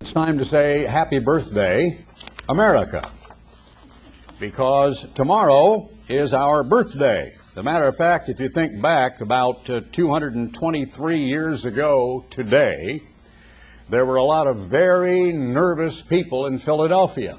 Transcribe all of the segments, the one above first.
It's time to say happy birthday, America, because tomorrow is our birthday. As a matter of fact, if you think back about 223 years ago today, there were a lot of very nervous people in Philadelphia.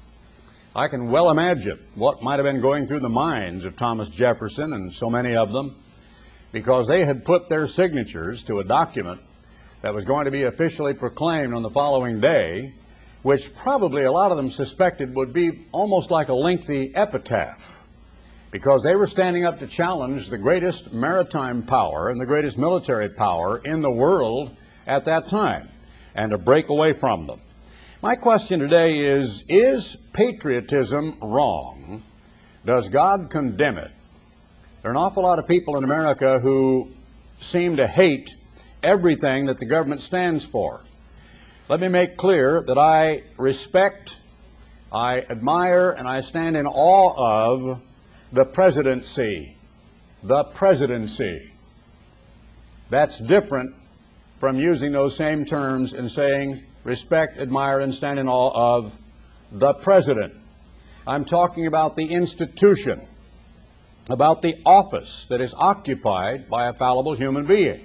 I can well imagine what might have been going through the minds of Thomas Jefferson and so many of them, because they had put their signatures to a document that was going to be officially proclaimed on the following day, which probably a lot of them suspected would be almost like a lengthy epitaph, because they were standing up to challenge the greatest maritime power and the greatest military power in the world at that time, and to break away from them. My question today is patriotism wrong? Does God condemn it? There are an awful lot of people in America who seem to hate everything that the government stands for. Let me make clear that I respect, I admire, and I stand in awe of the presidency. The presidency. That's different from using those same terms and saying respect, admire, and stand in awe of the president. I'm talking about the institution, about the office that is occupied by a fallible human being.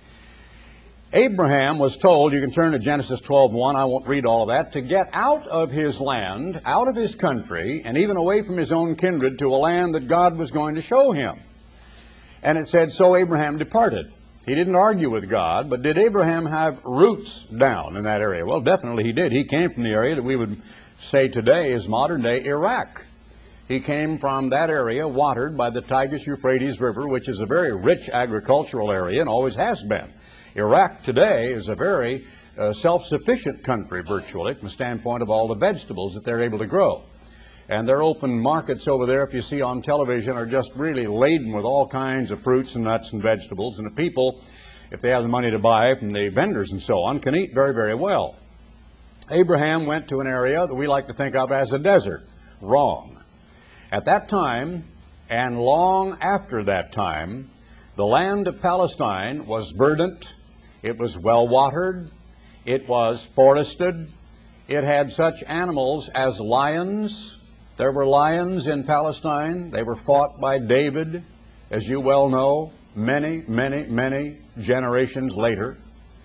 Abraham was told, you can turn to Genesis 12:1, I won't read all of that, to get out of his land, out of his country, and even away from his own kindred to a land that God was going to show him. And it said, so Abraham departed. He didn't argue with God, but did Abraham have roots down in that area? Well, definitely he did. He came from the area that we would say today is modern-day Iraq. He came from that area watered by the Tigris-Euphrates River, which is a very rich agricultural area and always has been. Iraq today is a very self-sufficient country, virtually, from the standpoint of all the vegetables that they're able to grow. And their open markets over there, if you see on television, are just really laden with all kinds of fruits and nuts and vegetables. And the people, if they have the money to buy from the vendors and so on, can eat very, very well. Abraham went to an area that we like to think of as a desert. Wrong. At that time, and long after that time, the land of Palestine was verdant. It was well watered, it was forested, it had such animals as lions. There were lions in Palestine. They were fought by David, as you well know, many, many, many generations later.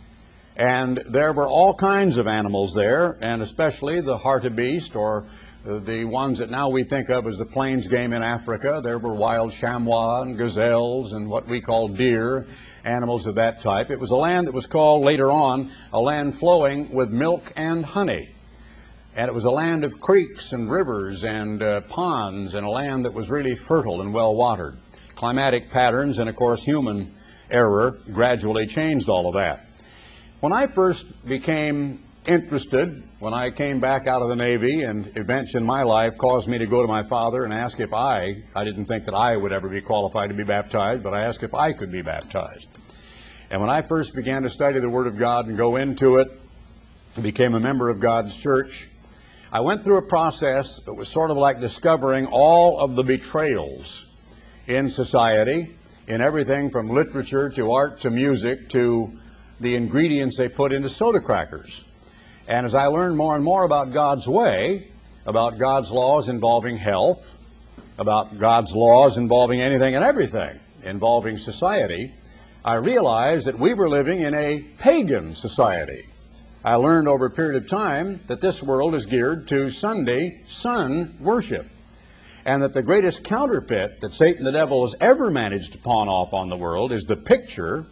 And there were all kinds of animals there, and especially the hartebeest, or the ones that now we think of as the plains game in Africa. There were wild chamois and gazelles and what we call deer, animals of that type. It was a land that was called later on a land flowing with milk and honey. And it was a land of creeks and rivers and ponds, and a land that was really fertile and well watered. Climatic patterns and, of course, human error gradually changed all of that. When I first became interested, when I came back out of the Navy, and events in my life caused me to go to my father and ask if I didn't think that I would ever be qualified to be baptized, but I asked if I could be baptized. And when I first began to study the Word of God and go into it, and became a member of God's church, I went through a process that was sort of like discovering all of the betrayals in society, in everything from literature to art to music to the ingredients they put into soda crackers. And as I learned more and more about God's way, about God's laws involving health, about God's laws involving anything and everything involving society, I realized that we were living in a pagan society. I learned over a period of time that this world is geared to Sunday sun worship, and that the greatest counterfeit that Satan the devil has ever managed to pawn off on the world is the picture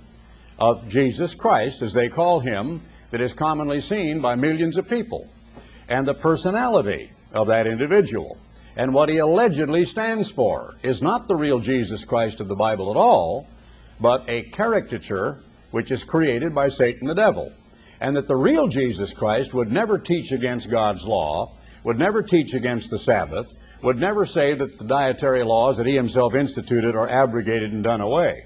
of Jesus Christ, as they call him, that is commonly seen by millions of people, and the personality of that individual. And what he allegedly stands for is not the real Jesus Christ of the Bible at all, but a caricature which is created by Satan the devil. And that the real Jesus Christ would never teach against God's law, would never teach against the Sabbath, would never say that the dietary laws that he himself instituted are abrogated and done away.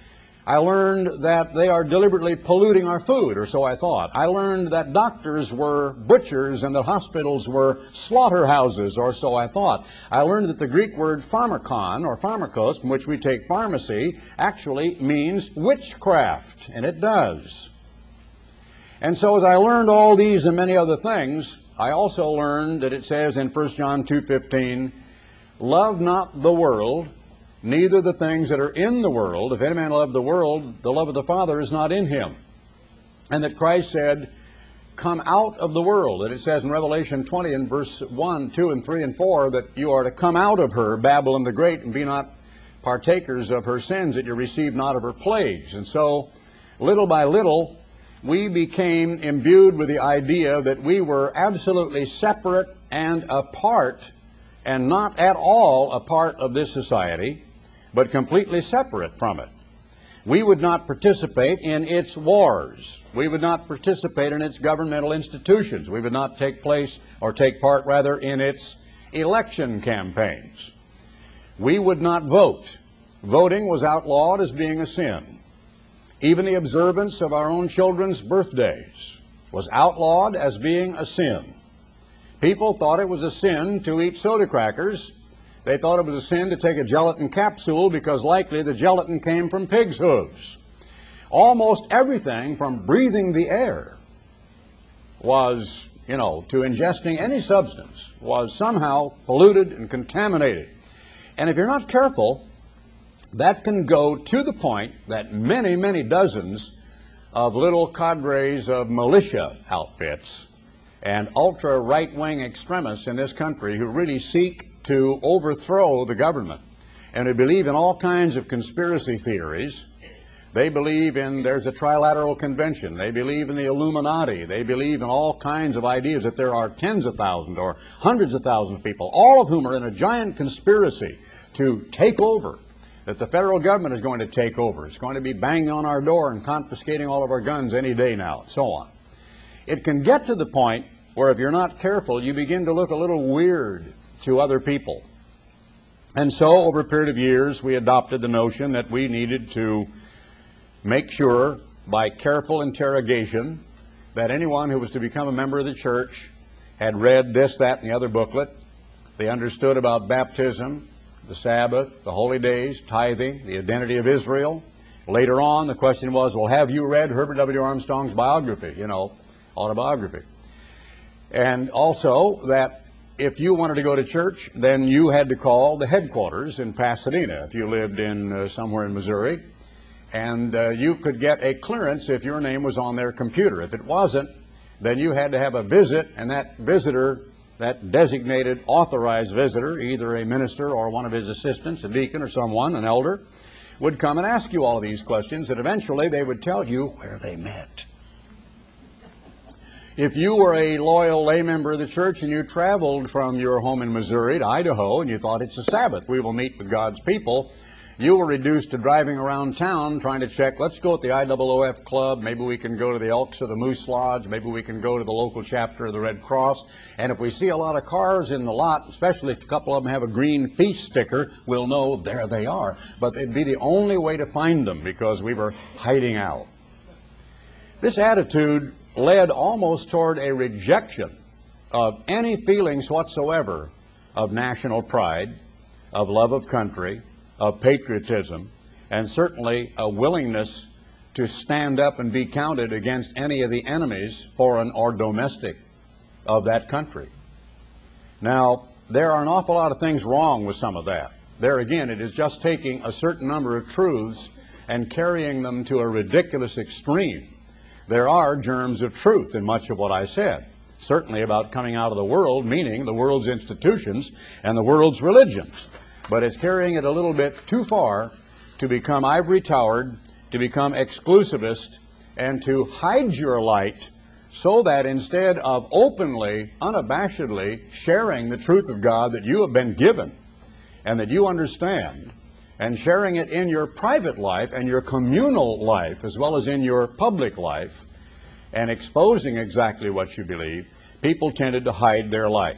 I learned that they are deliberately polluting our food, or so I thought. I learned that doctors were butchers and that hospitals were slaughterhouses, or so I thought. I learned that the Greek word pharmakon, or pharmakos, from which we take pharmacy, actually means witchcraft, and it does. And so as I learned all these and many other things, I also learned that it says in 1 John 2:15, love not the world, neither the things that are in the world. If any man love the world, the love of the Father is not in him. And that Christ said, come out of the world. And it says in Revelation 20 in verse 1, 2, and 3, and 4 that you are to come out of her, Babylon the Great, and be not partakers of her sins, that you receive not of her plagues. And so, little by little, we became imbued with the idea that we were absolutely separate and apart, and not at all a part of this society, but completely separate from it. We would not participate in its wars. We would not participate in its governmental institutions. We would not take part rather in its election campaigns. We would not vote. Voting was outlawed as being a sin. Even the observance of our own children's birthdays was outlawed as being a sin. People thought it was a sin to eat soda crackers. They thought it was a sin to take a gelatin capsule because likely the gelatin came from pig's hooves. Almost everything from breathing the air was, to ingesting any substance was somehow polluted and contaminated. And if you're not careful, that can go to the point that many, many dozens of little cadres of militia outfits and ultra right-wing extremists in this country who really seek to overthrow the government and who believe in all kinds of conspiracy theories. They believe in there's a trilateral convention. They believe in the Illuminati. They believe in all kinds of ideas that there are tens of thousands or hundreds of thousands of people, all of whom are in a giant conspiracy to take over, that the federal government is going to take over. It's going to be banging on our door and confiscating all of our guns any day now, and so on. It can get to the point where if you're not careful, you begin to look a little weird to other people. And so over a period of years, we adopted the notion that we needed to make sure by careful interrogation that anyone who was to become a member of the church had read this, that, and the other booklet. They understood about baptism, the Sabbath, the holy days, tithing, the identity of Israel. Later on, the question was, well, have you read Herbert W. Armstrong's biography, autobiography? And also that if you wanted to go to church, then you had to call the headquarters in Pasadena if you lived in somewhere in Missouri. And you could get a clearance if your name was on their computer. If it wasn't, then you had to have a visit, and that visitor, that designated authorized visitor, either a minister or one of his assistants, a deacon or someone, an elder, would come and ask you all of these questions, and eventually they would tell you where they met. If you were a loyal lay member of the church and you traveled from your home in Missouri to Idaho and you thought it's a Sabbath, we will meet with God's people, you were reduced to driving around town trying to check, let's go at the IOOF club, maybe we can go to the Elks or the Moose Lodge, maybe we can go to the local chapter of the Red Cross, and if we see a lot of cars in the lot, especially if a couple of them have a green feast sticker, we'll know there they are. But it'd be the only way to find them because we were hiding out. This attitude led almost toward a rejection of any feelings whatsoever of national pride, of love of country, of patriotism, and certainly a willingness to stand up and be counted against any of the enemies, foreign or domestic, of that country. Now, there are an awful lot of things wrong with some of that. There again, it is just taking a certain number of truths and carrying them to a ridiculous extreme. There are germs of truth in much of what I said, certainly about coming out of the world, meaning the world's institutions and the world's religions. But it's carrying it a little bit too far to become ivory-towered, to become exclusivist, and to hide your light so that instead of openly, unabashedly sharing the truth of God that you have been given and that you understand, and sharing it in your private life and your communal life as well as in your public life, and exposing exactly what you believe, people tended to hide their light.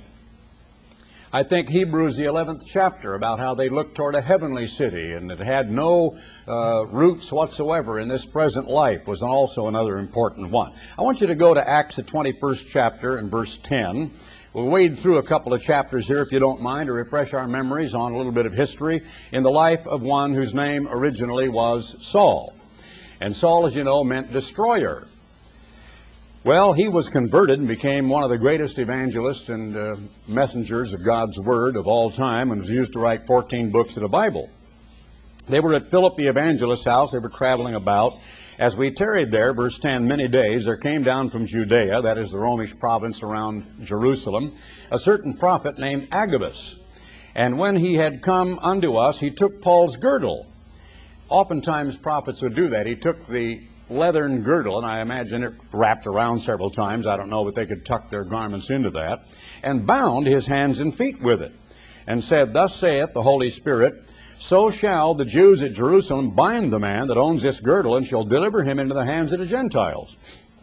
I think Hebrews, the 11th chapter, about how they looked toward a heavenly city and it had no roots whatsoever in this present life, was also another important one. I want you to go to Acts, the 21st chapter and verse 10. We'll wade through a couple of chapters here, if you don't mind, to refresh our memories on a little bit of history in the life of one whose name originally was Saul. And Saul, as you know, meant destroyer. Well, he was converted and became one of the greatest evangelists and messengers of God's Word of all time, and was used to write 14 books of the Bible. They were at Philip the evangelist's house. They were traveling about. As we tarried there, verse 10, many days, there came down from Judea, that is the Romish province around Jerusalem, a certain prophet named Agabus. And when he had come unto us, he took Paul's girdle. Oftentimes prophets would do that. He took the leathern girdle, and I imagine it wrapped around several times. I don't know, but they could tuck their garments into that, and bound his hands and feet with it, and said, Thus saith the Holy Spirit, So shall the Jews at Jerusalem bind the man that owns this girdle, and shall deliver him into the hands of the Gentiles.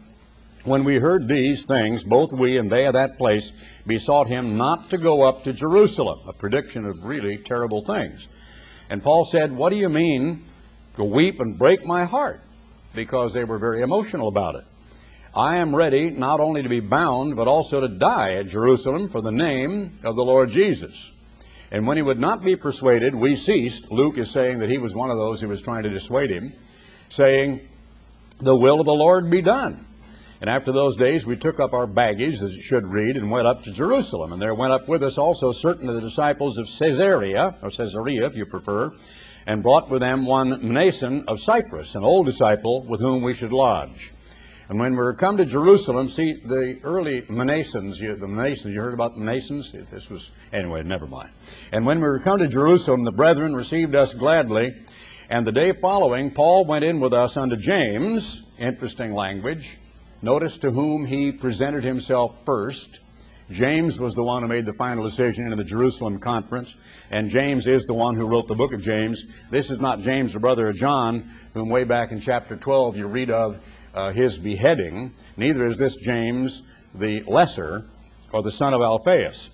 When we heard these things, both we and they of that place besought him not to go up to Jerusalem, a prediction of really terrible things. And Paul said, What do you mean to weep and break my heart? Because they were very emotional about it. I am ready not only to be bound, but also to die at Jerusalem for the name of the Lord Jesus. And when he would not be persuaded, we ceased. Luke is saying that he was one of those who was trying to dissuade him, saying, The will of the Lord be done. And after those days we took up our baggage, as it should read, and went up to Jerusalem. And there went up with us also certain of the disciples of Caesarea, or Caesarea if you prefer, and brought with them one Mnason of Cyprus, an old disciple, with whom we should lodge. And when we were come to Jerusalem, see, the early Mnasons, you heard about the Mnasons? This was, anyway, never mind. And when we were come to Jerusalem, the brethren received us gladly. And the day following, Paul went in with us unto James, interesting language. Notice to whom he presented himself first. James was the one who made the final decision in the Jerusalem conference, and James is the one who wrote the book of James. This is not James, the brother of John, whom way back in chapter 12 you read of his beheading. Neither is this James the lesser, or the son of Alphaeus.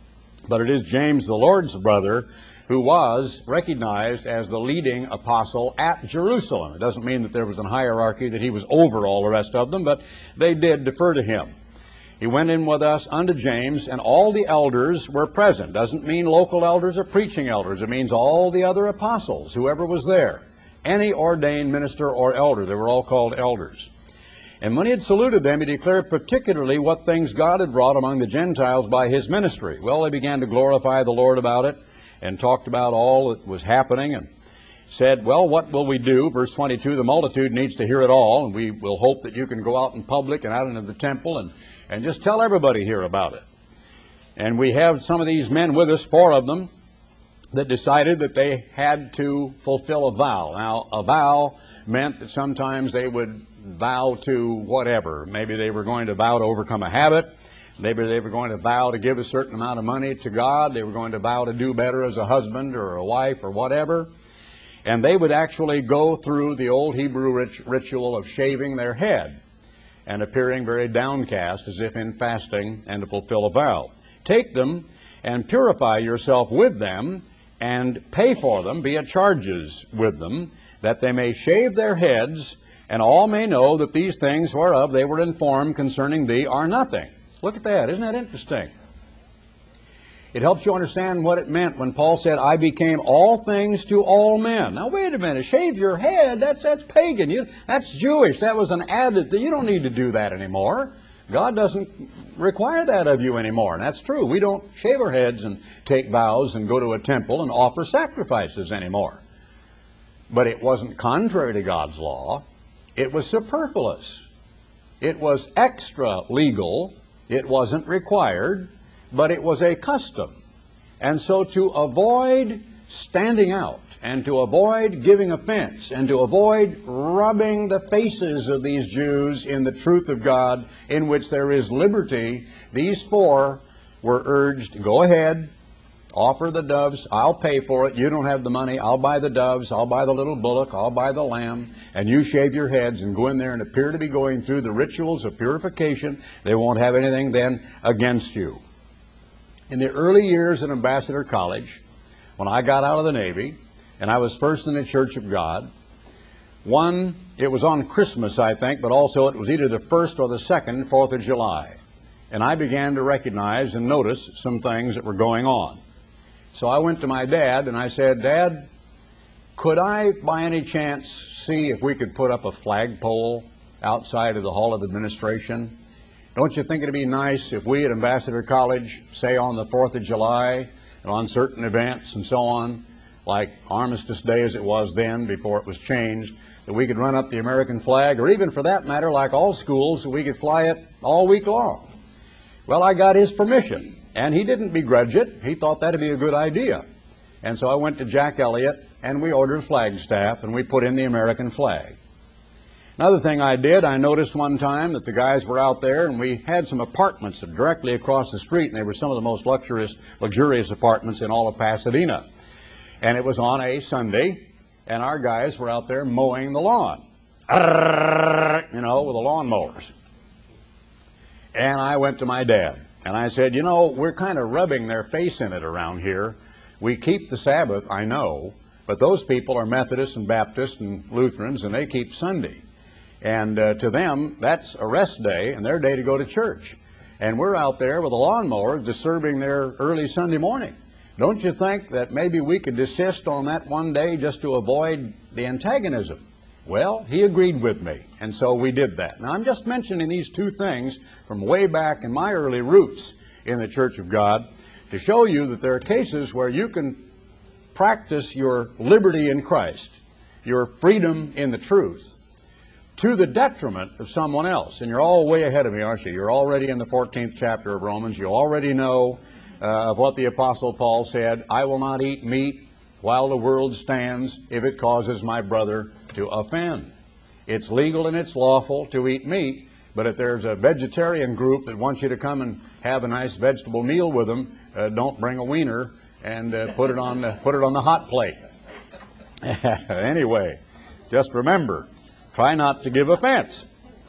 But it is James, the Lord's brother, who was recognized as the leading apostle at Jerusalem. It doesn't mean that there was a hierarchy, that he was over all the rest of them, but they did defer to him. He went in with us unto James, and all the elders were present. Doesn't mean local elders or preaching elders. It means all the other apostles, whoever was there. Any ordained minister or elder. They were all called elders. And when he had saluted them, he declared particularly what things God had wrought among the Gentiles by his ministry. Well, they began to glorify the Lord about it, and talked about all that was happening, and said, well, what will we do? Verse 22, the multitude needs to hear it all, and we will hope that you can go out in public and out into the temple and just tell everybody here about it. And we have some of these men with us, 4 of them, that decided that they had to fulfill a vow. Now, a vow meant that sometimes they would vow to whatever. Maybe they were going to vow to overcome a habit. Maybe they were going to vow to give a certain amount of money to God. They were going to vow to do better as a husband or a wife or whatever. And they would actually go through the old Hebrew ritual of shaving their head and appearing very downcast as if in fasting and to fulfill a vow. Take them and purify yourself with them and pay for them, be at charges with them, that they may shave their heads, and all may know that these things whereof they were informed concerning thee are nothing. Look at that. Isn't that interesting? It helps you understand what it meant when Paul said, I became all things to all men. Now, wait a minute. Shave your head, that's pagan. That's Jewish. That was an added. You don't need to do that anymore. God doesn't require that of you anymore. And that's true. We don't shave our heads and take vows and go to a temple and offer sacrifices anymore. But it wasn't contrary to God's law. It was superfluous. It was extra legal. It wasn't required, but it was a custom. And so to avoid standing out and to avoid giving offense and to avoid rubbing the faces of these Jews in the truth of God in which there is liberty, these 4 were urged, go ahead, offer the doves, I'll pay for it, you don't have the money, I'll buy the doves, I'll buy the little bullock, I'll buy the lamb, and you shave your heads and go in there and appear to be going through the rituals of purification. They won't have anything then against you. In the early years at Ambassador College, when I got out of the Navy, and I was first in the Church of God, it was on Christmas, I think, but also it was either the 1st or the 2nd, 4th of July. And I began to recognize and notice some things that were going on. So I went to my dad and I said, Dad, could I by any chance see if we could put up a flagpole outside of the Hall of Administration Don't you think it'd be nice if we at Ambassador College, say on the 4th of July, and on certain events and so on, like Armistice Day as it was then before it was changed, that we could run up the American flag, or even for that matter, like all schools, that we could fly it all week long? Well, I got his permission, and he didn't begrudge it. He thought that'd be a good idea. And so I went to Jack Elliott, and we ordered a flagstaff, and we put in the American flag. Another thing I did, I noticed one time that the guys were out there, and we had some apartments directly across the street, and they were some of the most luxurious apartments in all of Pasadena. And it was on a Sunday, and our guys were out there mowing the lawn, you know, with the lawnmowers. And I went to my dad, and I said, you know, we're kind of rubbing their face in it around here. We keep the Sabbath, I know, but those people are Methodists and Baptists and Lutherans, and they keep Sunday. And to them, that's a rest day and their day to go to church. And we're out there with a lawnmower disturbing their early Sunday morning. Don't you think that maybe we could desist on that one day just to avoid the antagonism? Well, he agreed with me, and so we did that. Now, I'm just mentioning these two things from way back in my early roots in the Church of God to show you that there are cases where you can practice your liberty in Christ, your freedom in the truth, to the detriment of someone else. And you're all way ahead of me, aren't you? You're already in the 14th chapter of Romans. You already know of what the Apostle Paul said, I will not eat meat while the world stands if it causes my brother to offend. It's legal and it's lawful to eat meat, but if there's a vegetarian group that wants you to come and have a nice vegetable meal with them, don't bring a wiener and put it on the hot plate. Anyway, just remember, try not to give offense.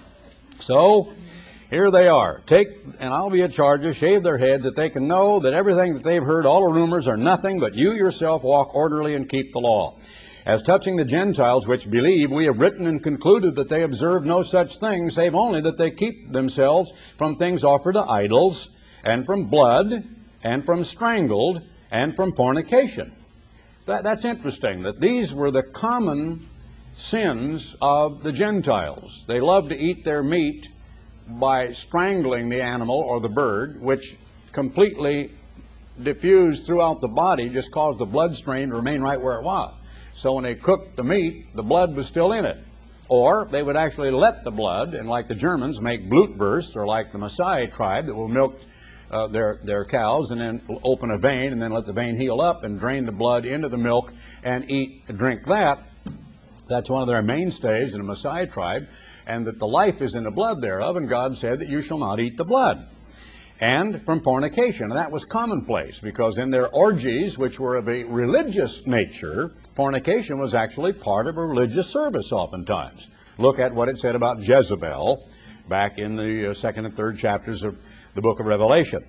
So, here they are. Take, and I'll be a charger, shave their heads, that they can know that everything that they've heard, all the rumors, are nothing, but you yourself walk orderly and keep the law. As touching the Gentiles which believe, we have written and concluded that they observe no such thing, save only that they keep themselves from things offered to idols, and from blood, and from strangled, and from fornication. That's interesting, that these were the common sins of the Gentiles. They loved to eat their meat by strangling the animal or the bird, which completely diffused throughout the body, just caused the blood stream to remain right where it was. So when they cooked the meat, the blood was still in it. Or they would actually let the blood, and like the Germans, make Blutwurst, or like the Maasai tribe that will milk their cows and then open a vein and then let the vein heal up and drain the blood into the milk and drink that. That's one of their mainstays in the Maasai tribe, and that the life is in the blood thereof, and God said that you shall not eat the blood. And from fornication, and that was commonplace, because in their orgies, which were of a religious nature, fornication was actually part of a religious service oftentimes. Look at what it said about Jezebel back in the 2nd and 3rd chapters of the book of Revelation.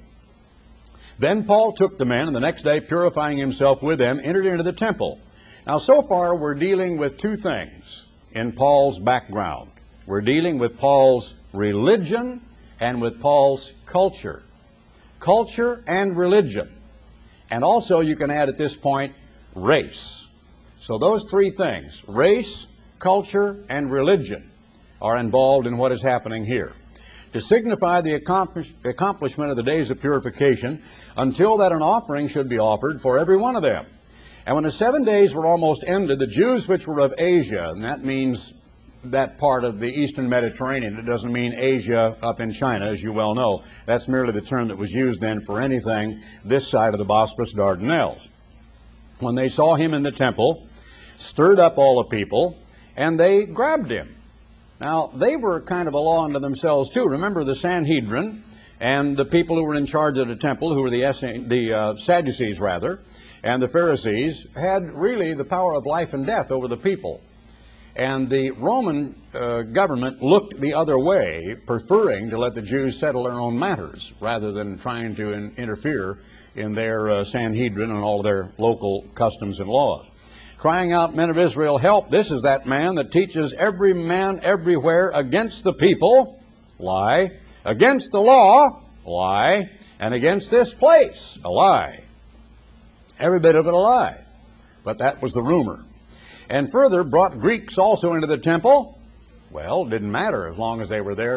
Then Paul took the men, and the next day, purifying himself with them, entered into the temple. Now, so far, we're dealing with two things in Paul's background. We're dealing with Paul's religion and with Paul's culture. Culture and religion. And also, you can add at this point, race. So those three things, race, culture, and religion, are involved in what is happening here. To signify the accomplishment of the days of purification, until that an offering should be offered for every one of them. And when the 7 days were almost ended, the Jews which were of Asia, and that means that part of the Eastern Mediterranean, it doesn't mean Asia up in China, as you well know. That's merely the term that was used then for anything this side of the Bosporus Dardanelles. When they saw him in the temple, stirred up all the people, and they grabbed him. Now, they were kind of a law unto themselves too. Remember the Sanhedrin and the people who were in charge of the temple, who were the Sadducees rather, and the Pharisees, had really the power of life and death over the people. And the Roman government looked the other way, preferring to let the Jews settle their own matters rather than trying to interfere in their Sanhedrin and all their local customs and laws. Crying out, men of Israel, help, this is that man that teaches every man everywhere against the people, lie, against the law, lie, and against this place, a lie. Every bit of it a lie. But that was the rumor. And further, brought Greeks also into the temple. Well, it didn't matter as long as they were there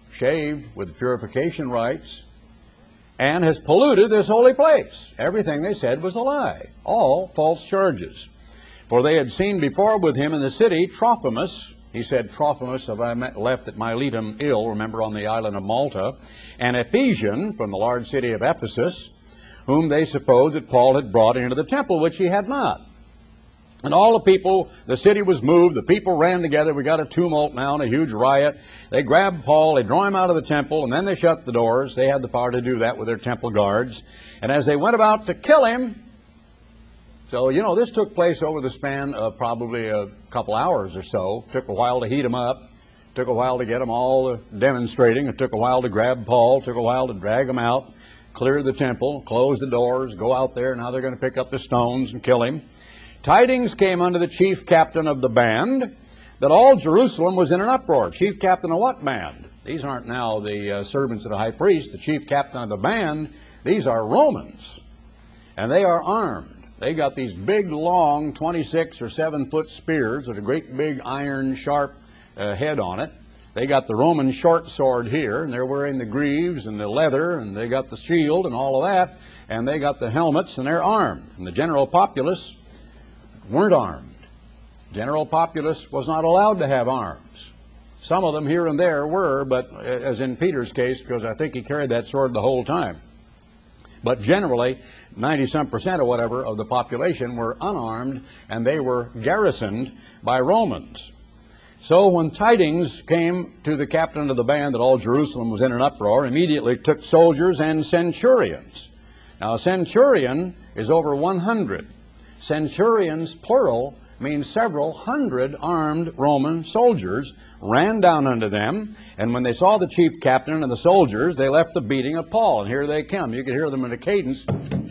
shaved with purification rites, and has polluted this holy place. Everything they said was a lie, all false charges. For they had seen before with him in the city Trophimus. He said, Trophimus have I left at Miletum ill, remember, on the island of Malta, an Ephesian from the large city of Ephesus, whom they supposed that Paul had brought into the temple, which he had not. And all the people, the city was moved, the people ran together, we got a tumult now and a huge riot. They grabbed Paul, they drew him out of the temple, and then they shut the doors. They had the power to do that with their temple guards. And as they went about to kill him, so, you know, this took place over the span of probably a couple hours or so. Took a while to heat them up. Took a while to get them all demonstrating. It took a while to grab Paul. Took a while to drag him out, clear the temple, close the doors, go out there. Now they're going to pick up the stones and kill him. Tidings came unto the chief captain of the band that all Jerusalem was in an uproar. Chief captain of what band? These aren't now the servants of the high priest. The chief captain of the band, these are Romans. And they are armed. They got these big, long, 26 or 7 foot spears with a great big iron sharp head on it. They got the Roman short sword here, and they're wearing the greaves and the leather, and they got the shield and all of that, and they got the helmets, and they're armed. And the general populace weren't armed. General populace was not allowed to have arms. Some of them here and there were, but as in Peter's case, because I think he carried that sword the whole time. But generally, 90-some% or whatever of the population were unarmed, and they were garrisoned by Romans. So when tidings came to the captain of the band that all Jerusalem was in an uproar, immediately took soldiers and centurions. Now a centurion is over 100. Centurions, plural, means several hundred armed Roman soldiers ran down unto them, and when they saw the chief captain and the soldiers, they left the beating of Paul. And here they come. You could hear them in a cadence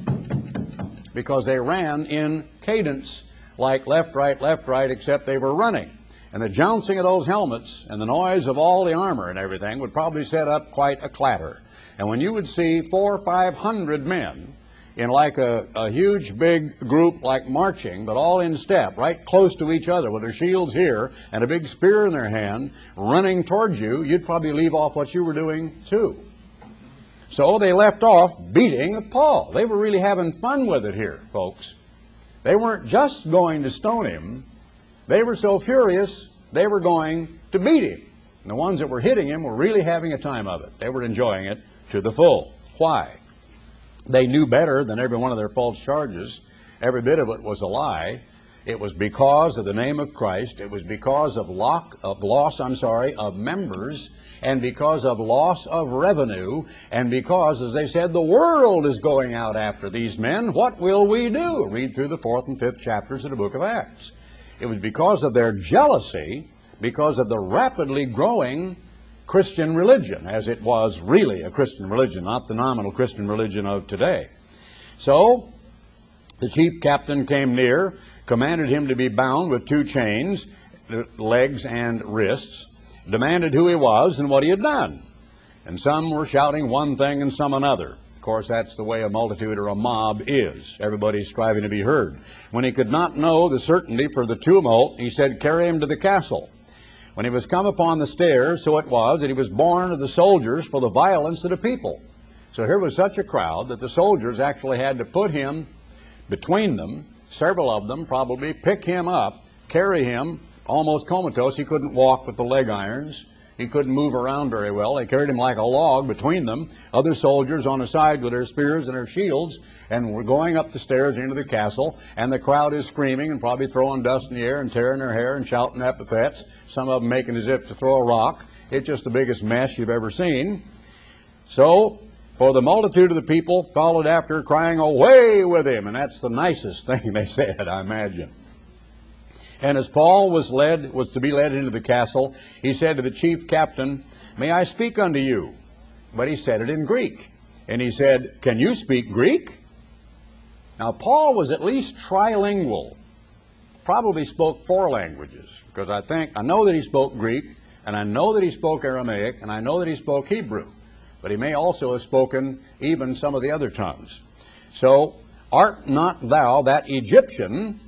because they ran in cadence, like left, right, except they were running. And the jouncing of those helmets and the noise of all the armor and everything would probably set up quite a clatter. And when you would see 400 or 500 men in like a huge big group like marching, but all in step, right close to each other with their shields here and a big spear in their hand running towards you, you'd probably leave off what you were doing too. So they left off beating Paul. They were really having fun with it here, folks. They weren't just going to stone him. They were so furious, they were going to beat him. And the ones that were hitting him were really having a time of it. They were enjoying it to the full. Why? They knew better than every one of their false charges. Every bit of it was a lie. It was because of the name of Christ. It was because of loss of members, and because of loss of revenue, and because, as they said, the world is going out after these men. What will we do? Read through the 4th and 5th chapters of the book of Acts. It was because of their jealousy, because of the rapidly growing Christian religion, as it was really a Christian religion, not the nominal Christian religion of today. So the chief captain came near, commanded him to be bound with 2 chains, legs and wrists, demanded who he was and what he had done. And some were shouting one thing and some another. Of course, that's the way a multitude or a mob is. Everybody's striving to be heard. When he could not know the certainty for the tumult, he said, "Carry him to the castle." When he was come upon the stairs, so it was that he was borne of the soldiers for the violence of the people. So here was such a crowd that the soldiers actually had to put him between them, several of them probably, pick him up, carry him, almost comatose. He couldn't walk with the leg irons. He couldn't move around very well. They carried him like a log between them. Other soldiers on the side with their spears and their shields, and were going up the stairs into the castle, and the crowd is screaming and probably throwing dust in the air and tearing their hair and shouting epithets, some of them making as if to throw a rock. It's just the biggest mess you've ever seen. So, for the multitude of the people followed after, crying, "Away with him!" And that's the nicest thing they said, I imagine. And as Paul was to be led into the castle, he said to the chief captain, "May I speak unto you?" But he said it in Greek. And he said, "Can you speak Greek?" Now Paul was at least trilingual. Probably spoke 4 languages, because I know that he spoke Greek, and I know that he spoke Aramaic, and I know that he spoke Hebrew. But he may also have spoken even some of the other tongues. So, "Art not thou that Egyptian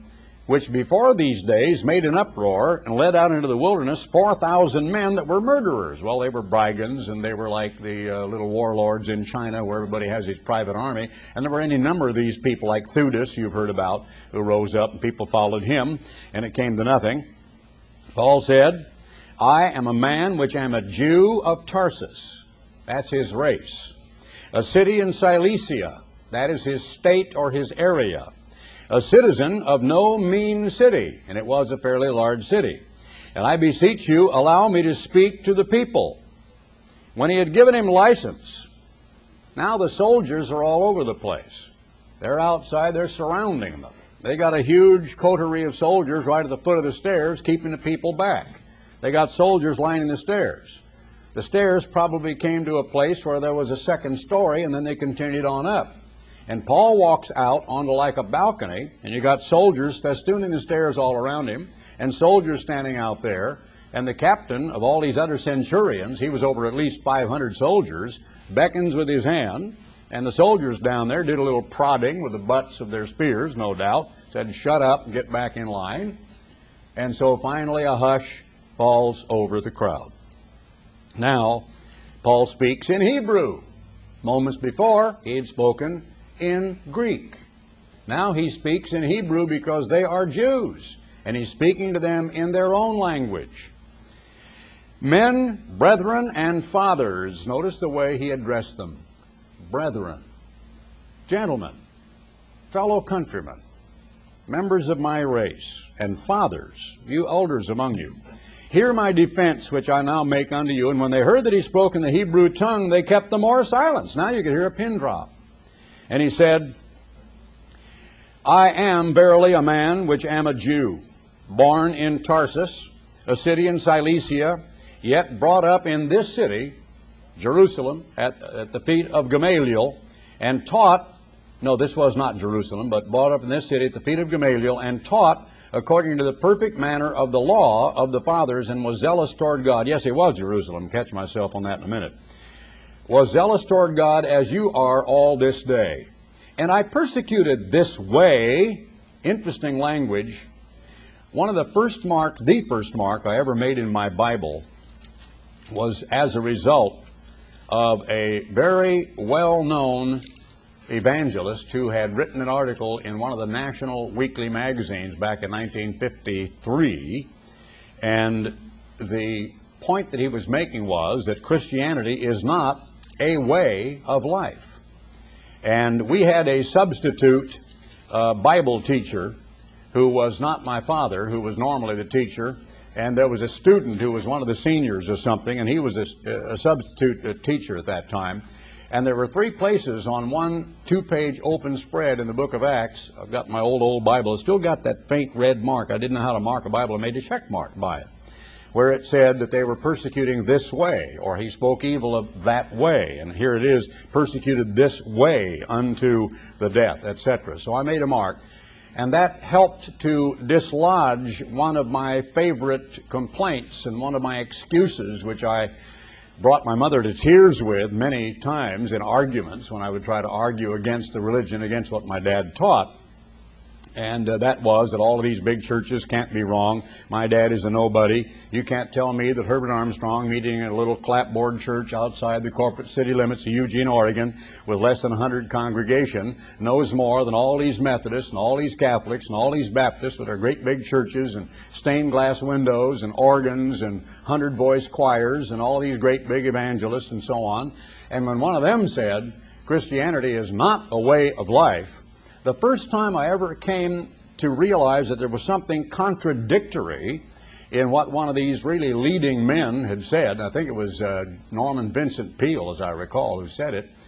which before these days made an uproar and led out into the wilderness 4,000 men that were murderers. Well, they were brigands, and they were like the little warlords in China where everybody has his private army. And there were any number of these people, like Theudas, you've heard about, who rose up and people followed him, and it came to nothing. Paul said, I am a man which am a Jew of Tarsus. That's his race. A city in Cilicia. That is his state or his area. A citizen of no mean city, and it was a fairly large city. And I beseech you, allow me to speak to the people. When he had given him license, now the soldiers are all over the place. They're outside, they're surrounding them. They got a huge coterie of soldiers right at the foot of the stairs, keeping the people back. They got soldiers lining the stairs. The stairs probably came to a place where there was a second story, and then they continued on up. And Paul walks out onto like a balcony, and you got soldiers festooning the stairs all around him, and soldiers standing out there, and the captain of all these other centurions, he was over at least 500 soldiers, beckons with his hand, and the soldiers down there did a little prodding with the butts of their spears, no doubt, said, shut up and get back in line. And so finally a hush falls over the crowd. Now, Paul speaks in Hebrew. Moments before, he had spoken in Greek. Now he speaks in Hebrew because they are Jews, and he's speaking to them in their own language. Men, brethren, and fathers. Notice the way he addressed them. Brethren, gentlemen, fellow countrymen, members of my race, and fathers, you elders among you. Hear my defense, which I now make unto you. And when they heard that he spoke in the Hebrew tongue, they kept the more silence. Now you could hear a pin drop. And he said, I am verily a man which am a Jew, born in Tarsus, a city in Cilicia, yet brought up in this city, Jerusalem, at the feet of Gamaliel, and taught, no, this was not Jerusalem, but brought up in this city at the feet of Gamaliel, and taught according to the perfect manner of the law of the fathers, and was zealous toward God. Yes, he was Jerusalem. Catch myself on that in a minute. Was zealous toward God as you are all this day. And I persecuted this way, interesting language. One of the first mark I ever made in my Bible was as a result of a very well-known evangelist who had written an article in one of the national weekly magazines back in 1953. And the point that he was making was that Christianity is not a way of life. And we had a substitute Bible teacher who was not my father, who was normally the teacher, and there was a student who was one of the seniors or something, and he was a substitute teacher at that time. And there were 3 places on one 2-page open spread in the book of Acts. I've got my old Bible. It's still got that faint red mark. I didn't know how to mark a Bible. I made a check mark by it, where it said that they were persecuting this way, or he spoke evil of that way. And here it is, persecuted this way unto the death, etc. So I made a mark. And that helped to dislodge one of my favorite complaints and one of my excuses, which I brought my mother to tears with many times in arguments when I would try to argue against the religion, against what my dad taught. And that was that all of these big churches can't be wrong. My dad is a nobody. You can't tell me that Herbert Armstrong, meeting at a little clapboard church outside the corporate city limits of Eugene, Oregon, with less than 100 congregation, knows more than all these Methodists and all these Catholics and all these Baptists with their great big churches and stained glass windows and organs and 100-voice choirs and all these great big evangelists and so on. And when one of them said, Christianity is not a way of life, the first time I ever came to realize that there was something contradictory in what one of these really leading men had said, I think it was Norman Vincent Peale, as I recall, who said it,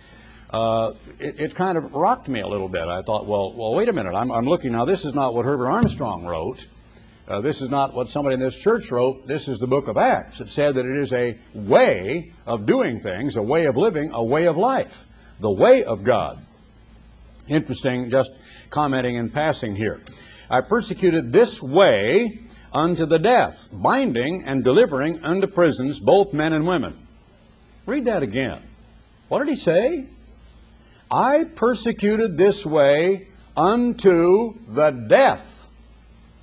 it kind of rocked me a little bit. I thought, well, wait a minute, I'm looking now, this is not what Herbert Armstrong wrote. This is not what somebody in this church wrote. This is the book of Acts. It said that it is a way of doing things, a way of living, a way of life, the way of God. Interesting, just commenting in passing here. I persecuted this way unto the death, binding and delivering unto prisons both men and women. Read that again. What did he say? I persecuted this way unto the death.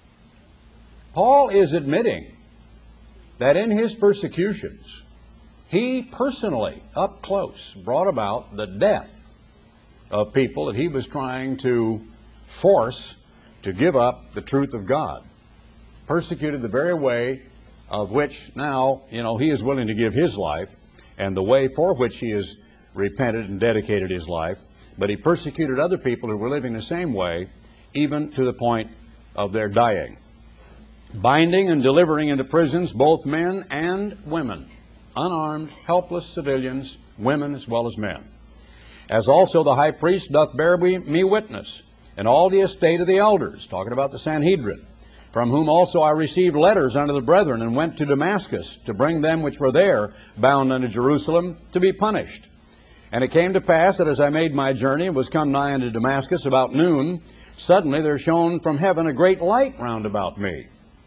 Paul is admitting that in his persecutions, he personally, up close, brought about the death of people that he was trying to force to give up the truth of God. Persecuted the very way of which now, he is willing to give his life, and the way for which he has repented and dedicated his life. But he persecuted other people who were living the same way, even to the point of their dying. Binding and delivering into prisons both men and women, unarmed, helpless civilians, women as well as men. As also the high priest doth bear me witness, and all the estate of the elders, talking about the Sanhedrin, from whom also I received letters unto the brethren, and went to Damascus to bring them which were there bound unto Jerusalem to be punished. And it came to pass that as I made my journey and was come nigh unto Damascus about noon, suddenly there shone from heaven a great light round about me.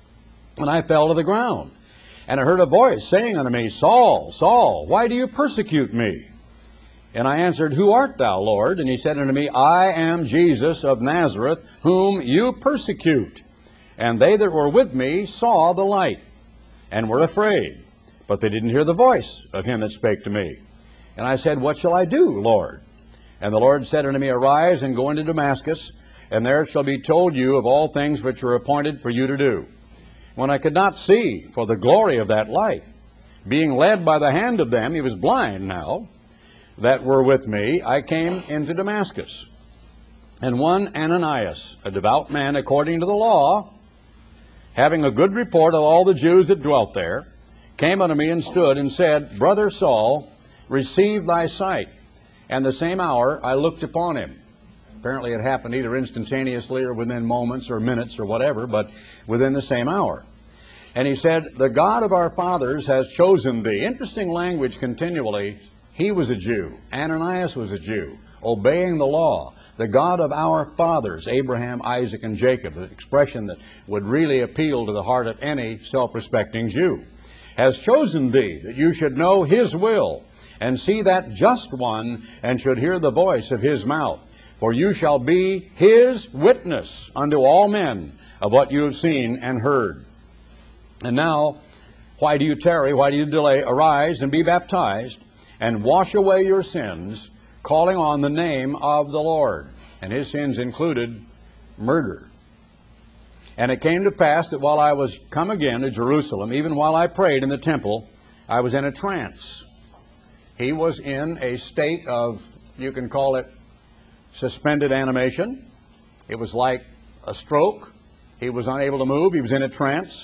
And I fell to the ground. And I heard a voice saying unto me, Saul, Saul, why do you persecute me? And I answered, Who art thou, Lord? And he said unto me, I am Jesus of Nazareth, whom you persecute. And they that were with me saw the light, and were afraid. But they didn't hear the voice of him that spake to me. And I said, What shall I do, Lord? And the Lord said unto me, Arise, and go into Damascus, and there shall be told you of all things which are appointed for you to do. When I could not see for the glory of that light, being led by the hand of them, he was blind now, that were with me, I came into Damascus. And one Ananias, a devout man according to the law, having a good report of all the Jews that dwelt there, came unto me and stood and said, Brother Saul, receive thy sight. And the same hour I looked upon him. Apparently it happened either instantaneously or within moments or minutes or whatever, but within the same hour. And he said, The God of our fathers has chosen thee. Interesting language continually. He was a Jew. Ananias was a Jew, obeying the law. The God of our fathers, Abraham, Isaac, and Jacob, an expression that would really appeal to the heart of any self-respecting Jew, has chosen thee, that you should know his will, and see that just one, and should hear the voice of his mouth. For you shall be his witness unto all men of what you have seen and heard. And now, why do you tarry? Why do you delay? Arise and be baptized, and wash away your sins, calling on the name of the Lord. And his sins included murder. And it came to pass that while I was come again to Jerusalem, even while I prayed in the temple, I was in a trance. He was in a state of, you can call it, suspended animation. It was like a stroke. He was unable to move. He was in a trance.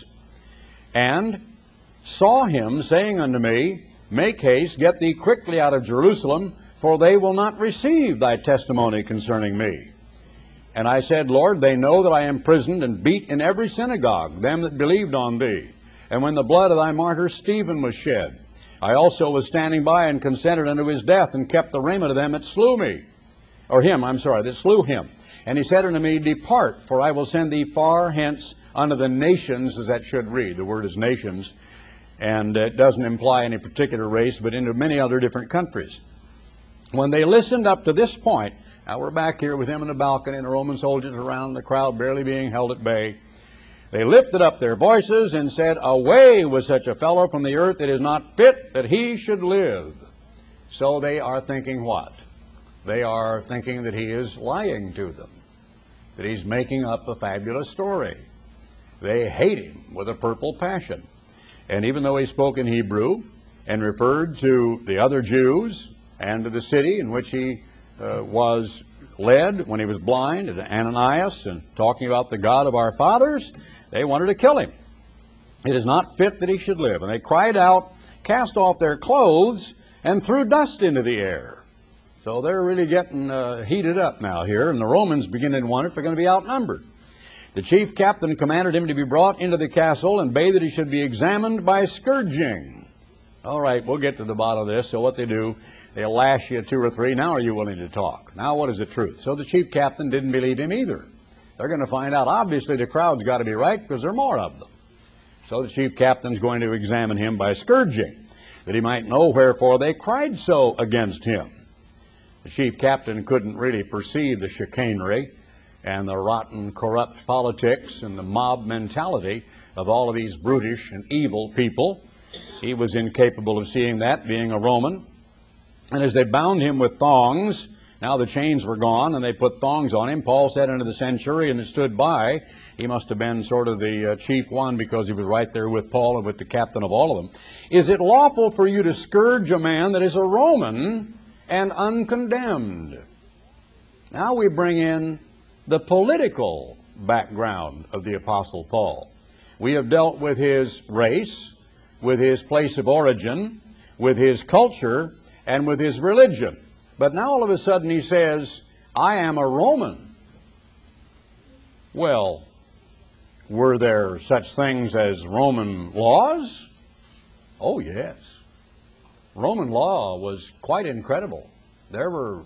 And saw him saying unto me, Make haste, get thee quickly out of Jerusalem, for they will not receive thy testimony concerning me. And I said, Lord, they know that I am imprisoned and beat in every synagogue, them that believed on thee. And when the blood of thy martyr Stephen was shed, I also was standing by and consented unto his death, and kept the raiment of them that slew me. Or him, that slew him. And he said unto me, Depart, for I will send thee far hence unto the nations, as that should read. The word is nations, and it doesn't imply any particular race, but into many other different countries. When they listened up to this point, now we're back here with him in the balcony and the Roman soldiers around, the crowd barely being held at bay. They lifted up their voices and said, Away with such a fellow from the earth, it is not fit that he should live. So they are thinking what? They are thinking that he is lying to them, that he's making up a fabulous story. They hate him with a purple passion. And even though he spoke in Hebrew and referred to the other Jews and to the city in which he was led when he was blind, and Ananias, and talking about the God of our fathers, they wanted to kill him. It is not fit that he should live. And they cried out, cast off their clothes, and threw dust into the air. So they're really getting heated up now here, and the Romans beginning to wonder if they're going to be outnumbered. The chief captain commanded him to be brought into the castle, and bade that he should be examined by scourging. All right, we'll get to the bottom of this. So what they do, they'll lash you 2 or 3. Now are you willing to talk? Now what is the truth? So the chief captain didn't believe him either. They're going to find out. Obviously the crowd's got to be right, because there are more of them. So the chief captain's going to examine him by scourging, that he might know wherefore they cried so against him. The chief captain couldn't really perceive the chicanery and the rotten, corrupt politics and the mob mentality of all of these brutish and evil people. He was incapable of seeing that, being a Roman. And as they bound him with thongs, now the chains were gone, and they put thongs on him. Paul said unto the centurion that stood by, he must have been sort of the chief one because he was right there with Paul and with the captain of all of them. Is it lawful for you to scourge a man that is a Roman and uncondemned? Now we bring in the political background of the Apostle Paul. We have dealt with his race, with his place of origin, with his culture, and with his religion. But now all of a sudden he says, I am a Roman. Well, were there such things as Roman laws? Oh, yes. Roman law was quite incredible. There were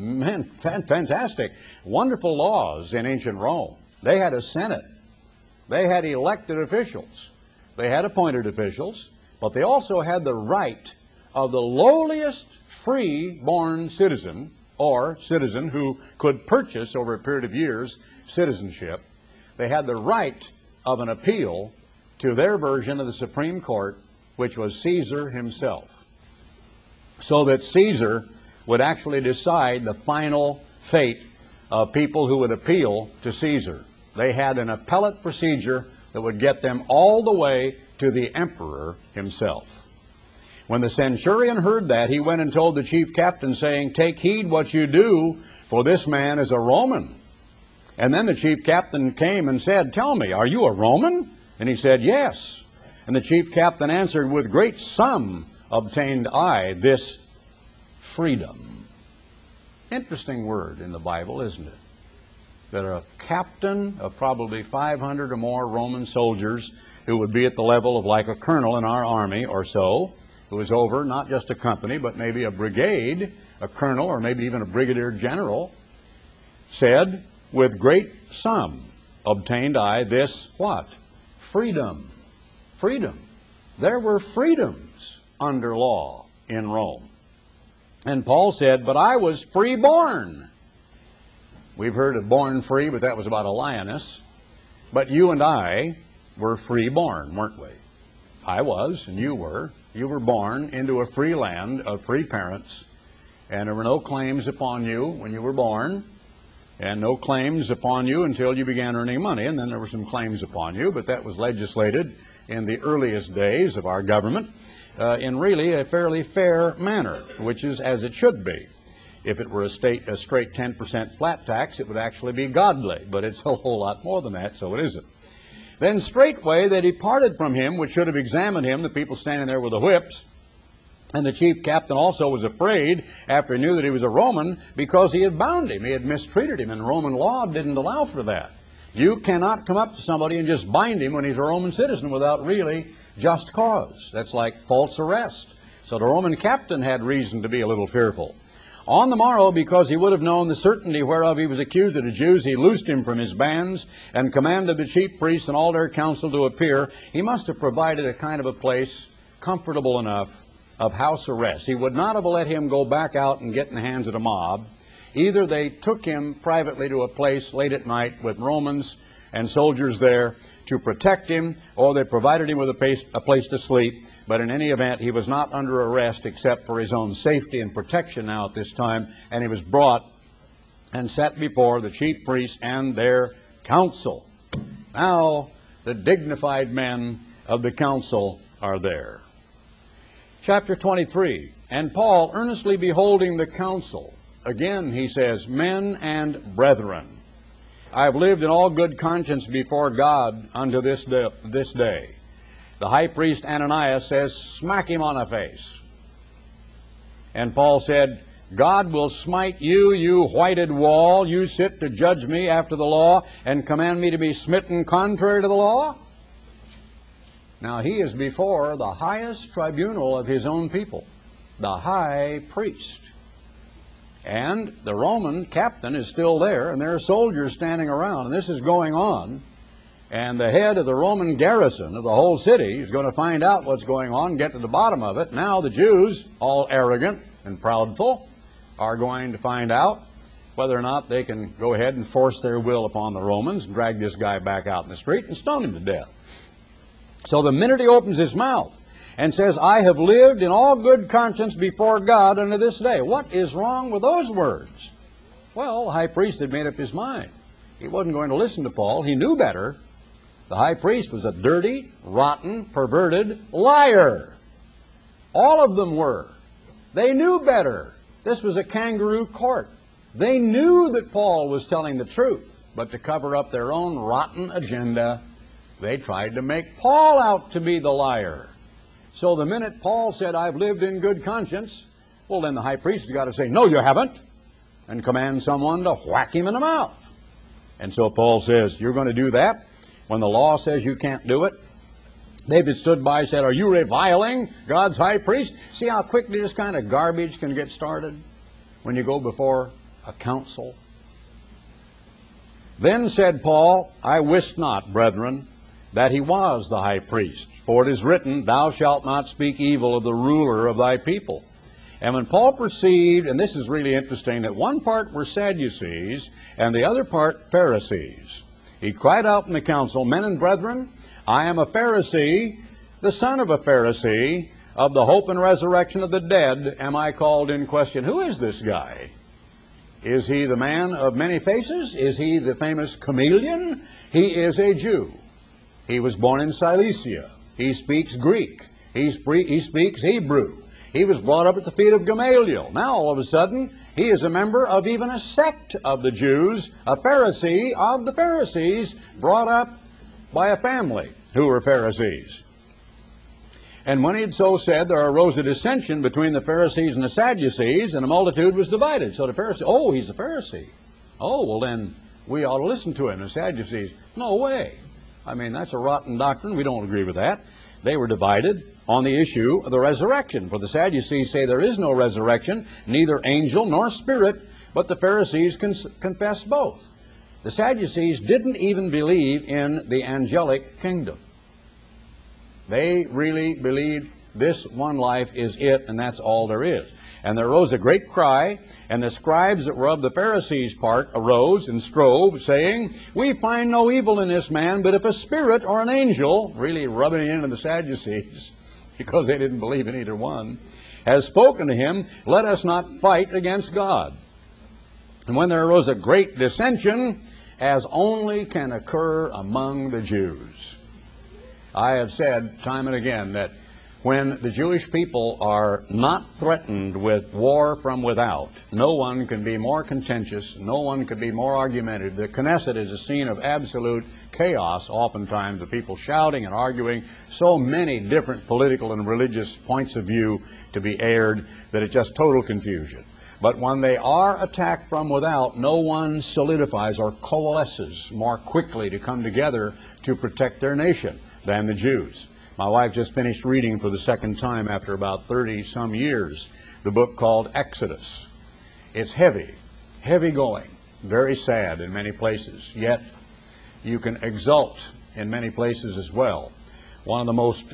fantastic, wonderful laws in ancient Rome. They had a Senate. They had elected officials. They had appointed officials, but they also had the right of the lowliest free-born citizen, or citizen who could purchase over a period of years citizenship. They had the right of an appeal to their version of the Supreme Court, which was Caesar himself, so that Caesar would actually decide the final fate of people who would appeal to Caesar. They had an appellate procedure that would get them all the way to the emperor himself. When the centurion heard that, he went and told the chief captain, saying, take heed what you do, for this man is a Roman. And then the chief captain came and said, tell me, are you a Roman? And he said, yes. And the chief captain answered, with great sum obtained I this freedom. Interesting word in the Bible, isn't it? That a captain of probably 500 or more Roman soldiers who would be at the level of like a colonel in our army or so, who was over not just a company but maybe a brigade, a colonel or maybe even a brigadier general, said, with great sum obtained I this what? Freedom. Freedom. There were freedoms under law in Rome. And Paul said, but I was free-born. We've heard of born free, but that was about a lioness. But you and I were free-born, weren't we? I was, and you were. You were born into a free land of free parents, and there were no claims upon you when you were born, and no claims upon you until you began earning money, and then there were some claims upon you, but that was legislated in the earliest days of our government in really a fairly fair manner, which is as it should be. If it were a straight 10% flat tax, it would actually be godly, but it's a whole lot more than that, so it isn't. Then straightway they departed from him, which should have examined him, the people standing there with the whips. And the chief captain also was afraid after he knew that he was a Roman, because he had bound him. He had mistreated him, and Roman law didn't allow for that. You cannot come up to somebody and just bind him when he's a Roman citizen without really just cause. That's like false arrest. So the Roman captain had reason to be a little fearful. On the morrow, because he would have known the certainty whereof he was accused of the Jews, he loosed him from his bands and commanded the chief priests and all their council to appear. He must have provided a kind of a place comfortable enough of house arrest. He would not have let him go back out and get in the hands of the mob. Either they took him privately to a place late at night with Romans and soldiers there to protect him, or they provided him with a place to sleep. But in any event, he was not under arrest except for his own safety and protection now at this time, and he was brought and set before the chief priests and their council. Now the dignified men of the council are there. Chapter 23, and Paul, earnestly beholding the council, again he says, men and brethren, I have lived in all good conscience before God unto this day. The high priest Ananias says, smack him on the face. And Paul said, God will smite you, you whited wall. You sit to judge me after the law and command me to be smitten contrary to the law? Now he is before the highest tribunal of his own people, the high priest. And the Roman captain is still there, and there are soldiers standing around, and this is going on. And the head of the Roman garrison of the whole city is going to find out what's going on, get to the bottom of it. Now the Jews, all arrogant and proudful, are going to find out whether or not they can go ahead and force their will upon the Romans and drag this guy back out in the street and stone him to death. So the minute he opens his mouth and says, I have lived in all good conscience before God unto this day. What is wrong with those words? Well, the high priest had made up his mind. He wasn't going to listen to Paul. He knew better. The high priest was a dirty, rotten, perverted liar. All of them were. They knew better. This was a kangaroo court. They knew that Paul was telling the truth, but to cover up their own rotten agenda, they tried to make Paul out to be the liar. So the minute Paul said, I've lived in good conscience, well, then the high priest has got to say, no, you haven't, and command someone to whack him in the mouth. And so Paul says, you're going to do that when the law says you can't do it? David stood by and said, are you reviling God's high priest? See how quickly this kind of garbage can get started when you go before a council? Then said Paul, I wist not, brethren, that he was the high priest. For it is written, thou shalt not speak evil of the ruler of thy people. And when Paul perceived, and this is really interesting, that one part were Sadducees and the other part Pharisees, he cried out in the council, men and brethren, I am a Pharisee, the son of a Pharisee, of the hope and resurrection of the dead am I called in question. Who is this guy? Is he the man of many faces? Is he the famous chameleon? He is a Jew. He was born in Cilicia. He speaks Greek. He speaks Hebrew. He was brought up at the feet of Gamaliel. Now, all of a sudden, he is a member of even a sect of the Jews, a Pharisee of the Pharisees, brought up by a family who were Pharisees. And when he had so said, there arose a dissension between the Pharisees and the Sadducees, and the multitude was divided. So the Pharisees, oh, he's a Pharisee. Oh, well then, we ought to listen to him. The Sadducees, no way. I mean, that's a rotten doctrine. We don't agree with that. They were divided on the issue of the resurrection. For the Sadducees say there is no resurrection, neither angel nor spirit, but the Pharisees confess both. The Sadducees didn't even believe in the angelic kingdom. They really believed this one life is it, and that's all there is. And there arose a great cry, and the scribes that were of the Pharisees' part arose and strove, saying, we find no evil in this man, but if a spirit or an angel, really rubbing it into the Sadducees, because they didn't believe in either one, has spoken to him, let us not fight against God. And when there arose a great dissension, as only can occur among the Jews. I have said time and again that when the Jewish people are not threatened with war from without, no one can be more contentious, no one can be more argumentative. The Knesset is a scene of absolute chaos, oftentimes, the people shouting and arguing, so many different political and religious points of view to be aired that it's just total confusion. But when they are attacked from without, no one solidifies or coalesces more quickly to come together to protect their nation than the Jews. My wife just finished reading for the second time after about 30-some years the book called Exodus. It's heavy, heavy going, very sad in many places, yet you can exult in many places as well. One of the most,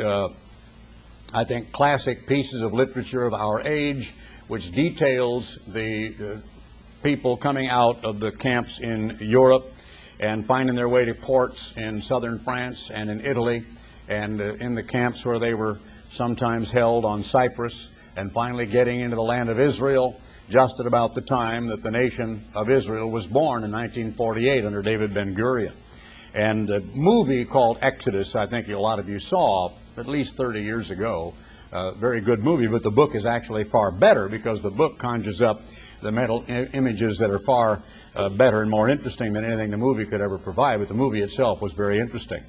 I think, classic pieces of literature of our age, which details the people coming out of the camps in Europe and finding their way to ports in southern France and in Italy, and in the camps where they were sometimes held on Cyprus, and finally getting into the land of Israel just at about the time that the nation of Israel was born in 1948 under David Ben-Gurion. And the movie called Exodus, I think a lot of you saw at least 30 years ago. Very good movie, but the book is actually far better because the book conjures up the mental images that are far better and more interesting than anything the movie could ever provide. But the movie itself was very interesting.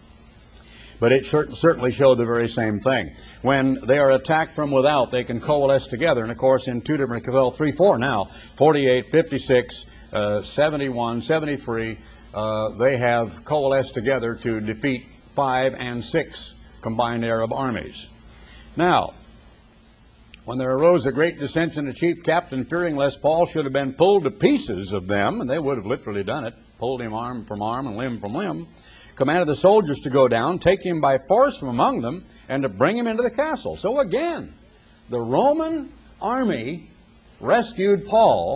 But it certainly showed the very same thing. When they are attacked from without, they can coalesce together. And of course, in two different, well, 3, 4 now, 48, 56, 71, 73, they have coalesced together to defeat 5 and 6 combined Arab armies. Now, when there arose a great dissension, the chief captain, fearing lest Paul should have been pulled to pieces of them, and they would have literally done it, pulled him arm from arm and limb from limb, commanded the soldiers to go down, take him by force from among them, and to bring him into the castle. So again, the Roman army rescued Paul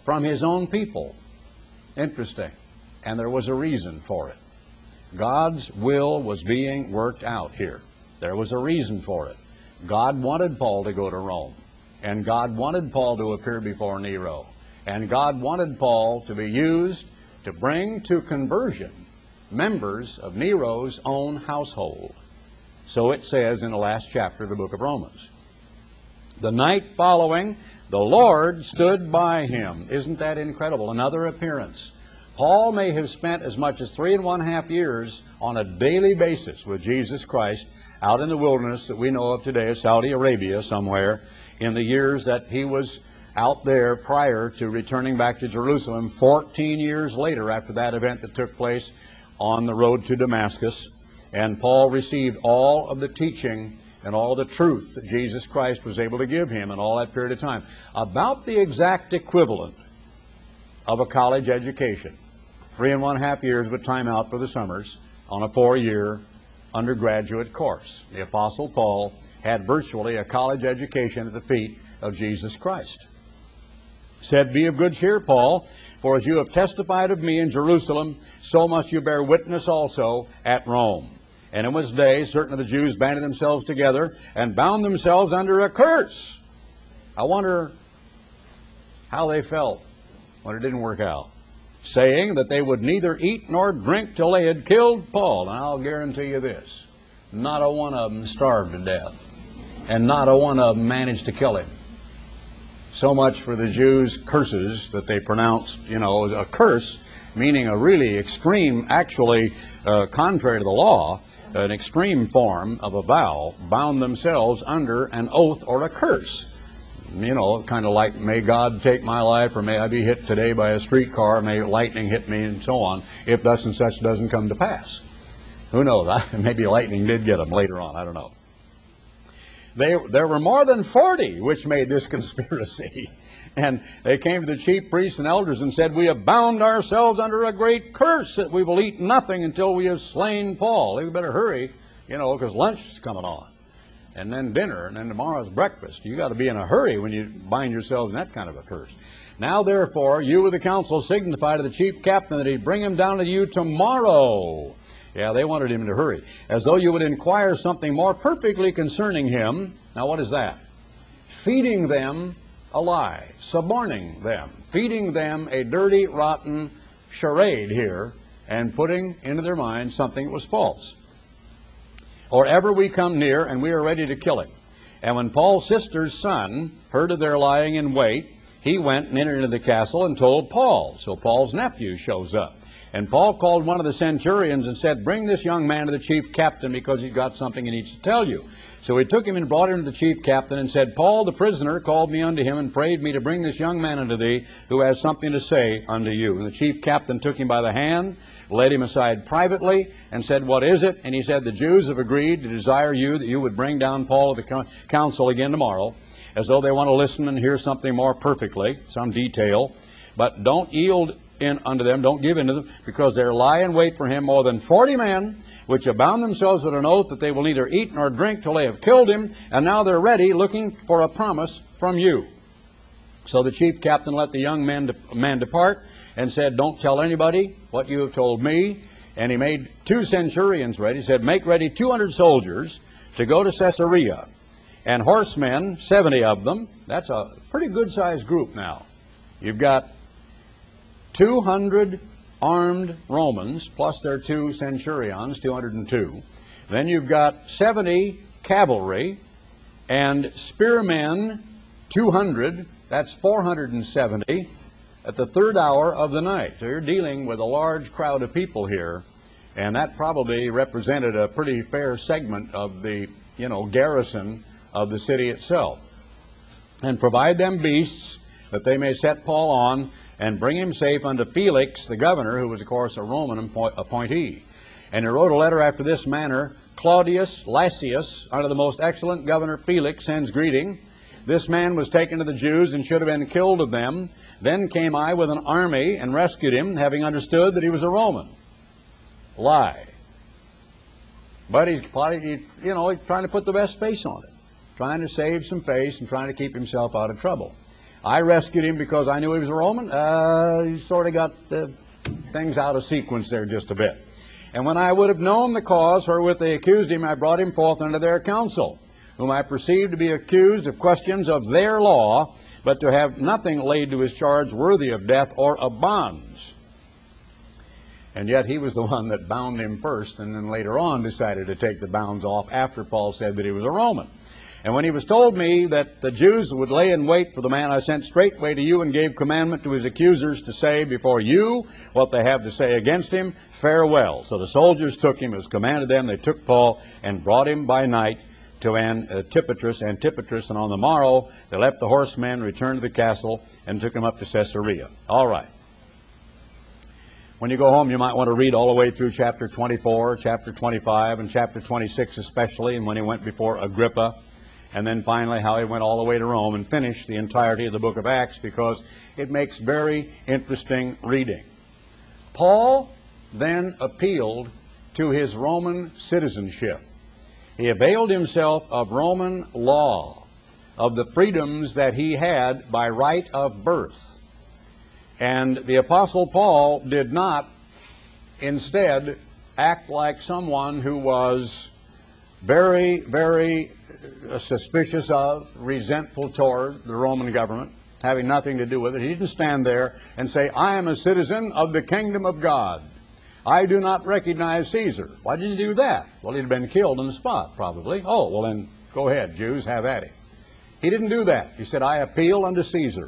from his own people. Interesting. And there was a reason for it. God's will was being worked out here. There was a reason for it. God wanted Paul to go to Rome. And God wanted Paul to appear before Nero. And God wanted Paul to be used to bring to conversion members of Nero's own household. So it says in the last chapter of the book of Romans. The night following, the Lord stood by him. Isn't that incredible? Another appearance. Paul may have spent as much as 3.5 years on a daily basis with Jesus Christ out in the wilderness that we know of today, Saudi Arabia somewhere, in the years that he was out there prior to returning back to Jerusalem 14 years later after that event that took place on the road to Damascus. And Paul received all of the teaching and all the truth that Jesus Christ was able to give him in all that period of time. About the exact equivalent of a college education. 3.5 years with time out for the summers on a 4-year undergraduate course. The Apostle Paul had virtually a college education at the feet of Jesus Christ. Said, "Be of good cheer, Paul, for as you have testified of me in Jerusalem, so must you bear witness also at Rome." And in this day, certain of the Jews banded themselves together and bound themselves under a curse. I wonder how they felt when it didn't work out. Saying that they would neither eat nor drink till they had killed Paul. And I'll guarantee you this, not a one of them starved to death. And not a one of them managed to kill him. So much for the Jews' curses that they pronounced, as a curse, meaning a really extreme, actually contrary to the law, an extreme form of a vow, bound themselves under an oath or a curse. Kind of like, may God take my life, or may I be hit today by a streetcar, may lightning hit me, and so on, if thus and such doesn't come to pass. Who knows? Maybe lightning did get them later on. I don't know. There were more than 40 which made this conspiracy. And they came to the chief priests and elders and said, "We have bound ourselves under a great curse that we will eat nothing until we have slain Paul." We better hurry, because lunch is coming on. And then dinner, and then tomorrow's breakfast. You got to be in a hurry when you bind yourselves in that kind of a curse. "Now, therefore, you with the council signify to the chief captain that he'd bring him down to you tomorrow." Yeah, they wanted him to hurry. "As though you would inquire something more perfectly concerning him." Now, what is that? Feeding them a lie, suborning them, feeding them a dirty, rotten charade here, and putting into their minds something that was false. "Or ever we come near, and we are ready to kill him." And when Paul's sister's son heard of their lying in wait, he went and entered into the castle and told Paul. So Paul's nephew shows up. And Paul called one of the centurions and said, "Bring this young man to the chief captain, because he's got something he needs to tell you." So he took him and brought him to the chief captain and said, "Paul the prisoner called me unto him and prayed me to bring this young man unto thee, who has something to say unto you." And the chief captain took him by the hand, led him aside privately, and said, "What is it?" And he said, "The Jews have agreed to desire you that you would bring down Paul to the council again tomorrow, as though they want to listen and hear something more perfectly, some detail. But don't yield in unto them, don't give in to them, because there lie in wait for him more than 40 men, which have bound themselves with an oath that they will neither eat nor drink till they have killed him, and now they're ready, looking for a promise from you." So the chief captain let the young man depart, and said, "Don't tell anybody what you have told me." And he made 2 centurions ready. He said, "Make ready 200 soldiers to go to Caesarea, and horsemen, 70 of them." That's a pretty good-sized group now. You've got 200 armed Romans, plus their 2 centurions, 202. Then you've got 70 cavalry, and spearmen, 200. That's 470 at the 3rd hour of the night. So you're dealing with a large crowd of people here, and that probably represented a pretty fair segment of the, garrison of the city itself. "And provide them beasts, that they may set Paul on, and bring him safe unto Felix the governor," who was, of course, a Roman appointee. And he wrote a letter after this manner: "Claudius Lysias, unto the most excellent governor Felix, sends greeting. This man was taken to the Jews, and should have been killed of them. Then came I with an army, and rescued him, having understood that he was a Roman." Lie. But he's trying to put the best face on it, trying to save some face and trying to keep himself out of trouble. I rescued him because I knew he was a Roman. He sort of got things out of sequence there just a bit. And when I would have known the cause wherewith they accused him, I brought him forth unto their council, whom I perceived to be accused of questions of their law, but to have nothing laid to his charge worthy of death or of bonds. And yet he was the one that bound him first, and then later on decided to take the bounds off after Paul said that he was a Roman. And when he was told me that the Jews would lay in wait for the man, I sent straightway to you and gave commandment to his accusers to say before you what they have to say against him. Farewell. So the soldiers took him as commanded them. They took Paul and brought him by night to Antipatris, and on the morrow they left the horsemen, returned to the castle, and took him up to Caesarea. All right. When you go home, you might want to read all the way through chapter 24, chapter 25, and chapter 26 especially, and when he went before Agrippa, and then finally how he went all the way to Rome and finished the entirety of the book of Acts, because it makes very interesting reading. Paul then appealed to his Roman citizenship. He availed himself of Roman law, of the freedoms that he had by right of birth. And the Apostle Paul did not instead act like someone who was very, very suspicious of, resentful toward the Roman government, having nothing to do with it. He didn't stand there and say, I am a citizen of the kingdom of God. I do not recognize Caesar. Why did he do that? Well, he'd been killed on the spot, probably. Oh, well then, go ahead, Jews, have at it. He didn't do that. He said, I appeal unto Caesar.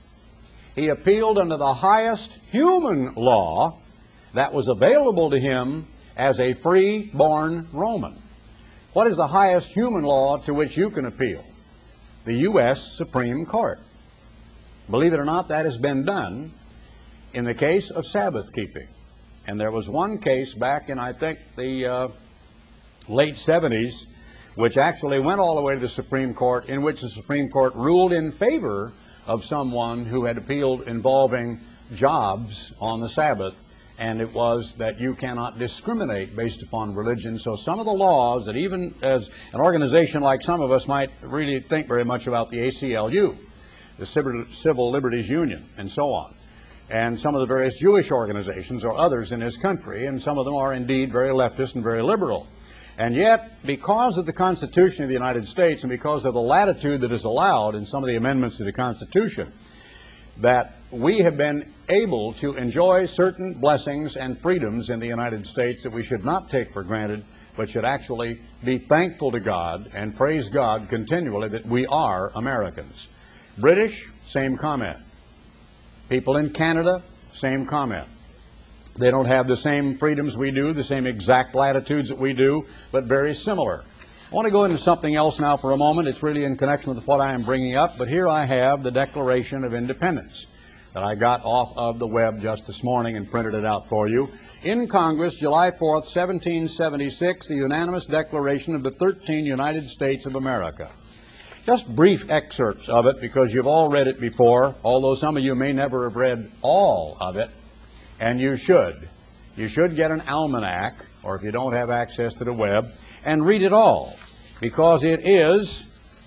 He appealed unto the highest human law that was available to him as a free-born Roman. What is the highest human law to which you can appeal? The U.S. Supreme Court. Believe it or not, that has been done in the case of Sabbath keeping. And there was one case back in, I think, the late 70s, which actually went all the way to the Supreme Court, in which the Supreme Court ruled in favor of someone who had appealed involving jobs on the Sabbath. And it was that you cannot discriminate based upon religion. So some of the laws that even as an organization like some of us might really think very much about, the ACLU, the Civil Liberties Union, and so on, and some of the various Jewish organizations or others in this country, and some of them are indeed very leftist and very liberal. And yet, because of the Constitution of the United States and because of the latitude that is allowed in some of the amendments to the Constitution, that we have been able to enjoy certain blessings and freedoms in the United States that we should not take for granted, but should actually be thankful to God and praise God continually that we are Americans. British, same comment. People in Canada, same comment. They don't have the same freedoms we do, the same exact latitudes that we do, but very similar. I want to go into something else now for a moment. It's really in connection with what I am bringing up, but here I have the Declaration of Independence that I got off of the web just this morning and printed it out for you. In Congress, July 4th, 1776, the unanimous declaration of the 13 United States of America. Just brief excerpts of it because you've all read it before, although some of you may never have read all of it, and you should. You should get an almanac, or if you don't have access to the web, and read it all, because it is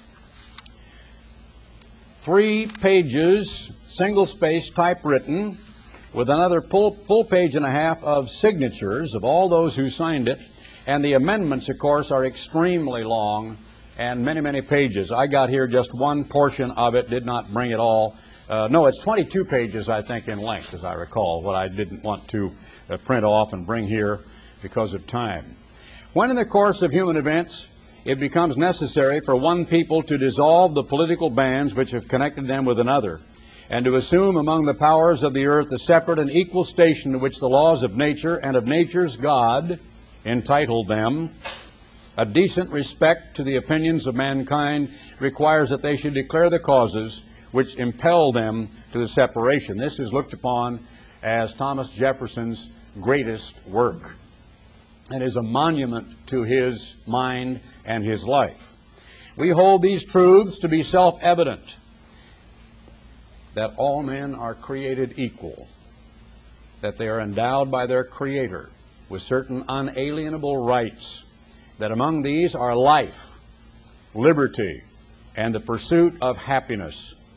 3 pages, single-space, typewritten, with another full page and a half of signatures of all those who signed it, and the amendments, of course, are extremely long and many, many pages. I got here just one portion of it, did not bring it all. No, it's 22 pages, I think, in length, as I recall, what I didn't want to print off and bring here because of time. When in the course of human events it becomes necessary for one people to dissolve the political bands which have connected them with another, and to assume among the powers of the earth a separate and equal station to which the laws of nature and of nature's God entitled them, a decent respect to the opinions of mankind requires that they should declare the causes which impel them to the separation. This is looked upon as Thomas Jefferson's greatest work, and is a monument to his mind and his life. We hold these truths to be self-evident, that all men are created equal, that they are endowed by their Creator with certain unalienable rights, that among these are life, liberty, and the pursuit of happiness,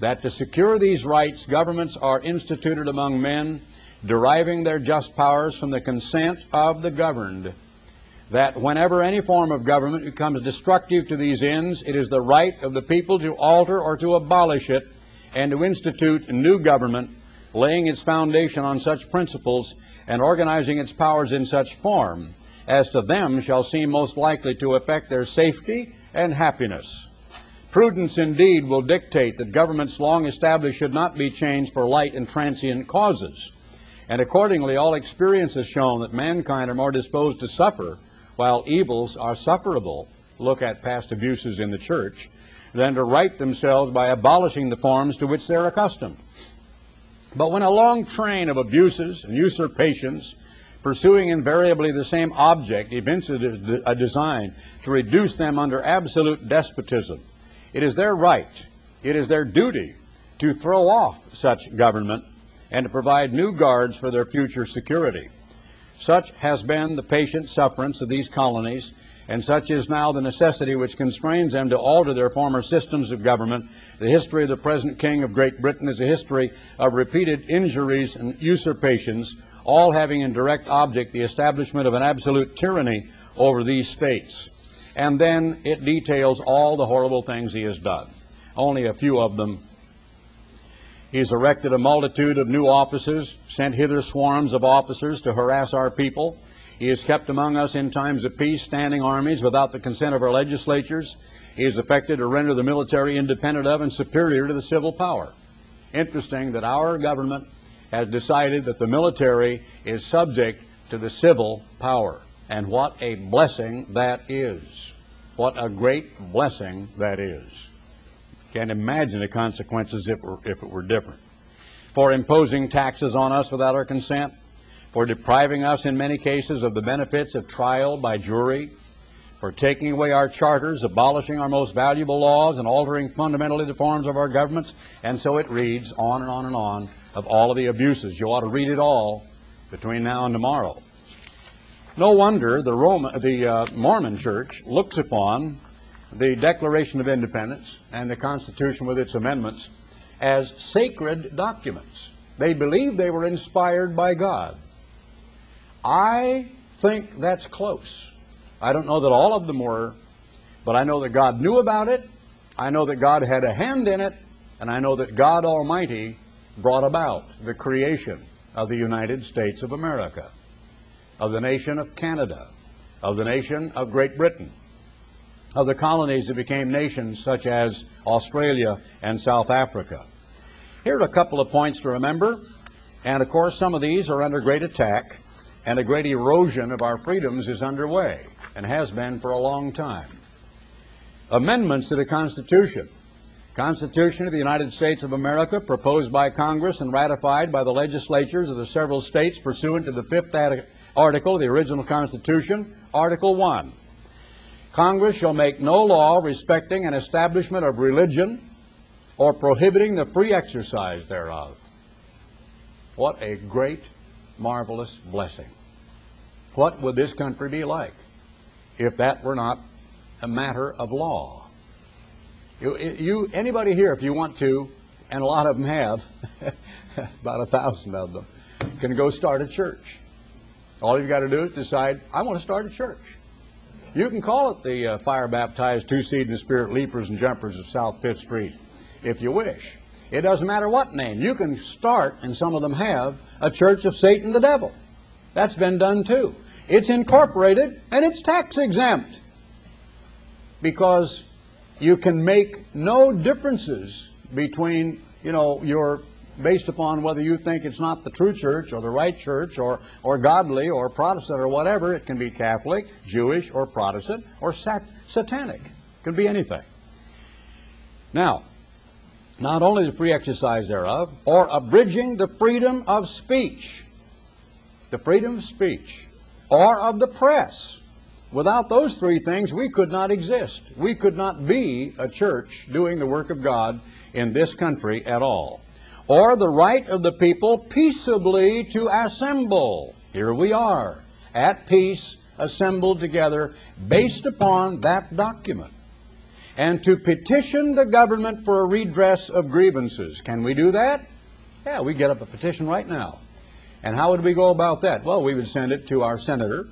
that to secure these rights, governments are instituted among men, deriving their just powers from the consent of the governed, that whenever any form of government becomes destructive to these ends, it is the right of the people to alter or to abolish it, and to institute a new government, laying its foundation on such principles and organizing its powers in such form as to them shall seem most likely to effect their safety and happiness. Prudence indeed will dictate that governments long established should not be changed for light and transient causes. And accordingly, all experience has shown that mankind are more disposed to suffer while evils are sufferable, look at past abuses in the church, than to right themselves by abolishing the forms to which they're accustomed. But when a long train of abuses and usurpations, pursuing invariably the same object, evinces a design to reduce them under absolute despotism, it is their right, it is their duty to throw off such government and to provide new guards for their future security. Such has been the patient sufferance of these colonies, and such is now the necessity which constrains them to alter their former systems of government. The history of the present King of Great Britain is a history of repeated injuries and usurpations, all having in direct object the establishment of an absolute tyranny over these states. And then it details all the horrible things he has done. Only a few of them. He has erected a multitude of new offices, sent hither swarms of officers to harass our people. He has kept among us in times of peace standing armies without the consent of our legislatures. He has effected to render the military independent of and superior to the civil power. Interesting that our government has decided that the military is subject to the civil power. And what a blessing that is. What a great blessing that is. Can't imagine the consequences if it were different. For imposing taxes on us without our consent, for depriving us in many cases of the benefits of trial by jury, for taking away our charters, abolishing our most valuable laws, and altering fundamentally the forms of our governments. And so it reads on and on and on of all of the abuses. You ought to read it all between now and tomorrow. No wonder the Mormon Church looks upon the Declaration of Independence and the Constitution with its amendments as sacred documents. They believe they were inspired by God. I think that's close. I don't know that all of them were, but I know that God knew about it, I know that God had a hand in it, and I know that God Almighty brought about the creation of the United States of America, of the nation of Canada, of the nation of Great Britain, of the colonies that became nations such as Australia and South Africa. Here are a couple of points to remember, and of course some of these are under great attack, and a great erosion of our freedoms is underway, and has been for a long time. Amendments to the Constitution. Constitution of the United States of America, proposed by Congress and ratified by the legislatures of the several states pursuant to the 5th article of the original Constitution, Article 1. Congress shall make no law respecting an establishment of religion or prohibiting the free exercise thereof. What a great, marvelous blessing. What would this country be like if that were not a matter of law? Anybody here, if you want to, and a lot of them have, about 1,000 of them, can go start a church. All you've got to do is decide, I want to start a church. You can call it the Fire-Baptized Two-Seed and Spirit Leapers and Jumpers of South 5th Street, if you wish. It doesn't matter what name. You can start, and some of them have, a church of Satan the devil. That's been done too. It's incorporated, and it's tax exempt. Because you can make no differences between, based upon whether you think it's not the true church or the right church or godly or Protestant or whatever. It can be Catholic, Jewish, or Protestant, or satanic. It can be anything. Now, not only the free exercise thereof, or abridging the freedom of speech, or of the press. Without those three things, we could not exist. We could not be a church doing the work of God in this country at all. Or the right of the people peaceably to assemble. Here we are, at peace, assembled together, based upon that document. and to petition the government for a redress of grievances. Can we do that? Yeah, we get up a petition right now. And how would we go about that? Well, we would send it to our senator,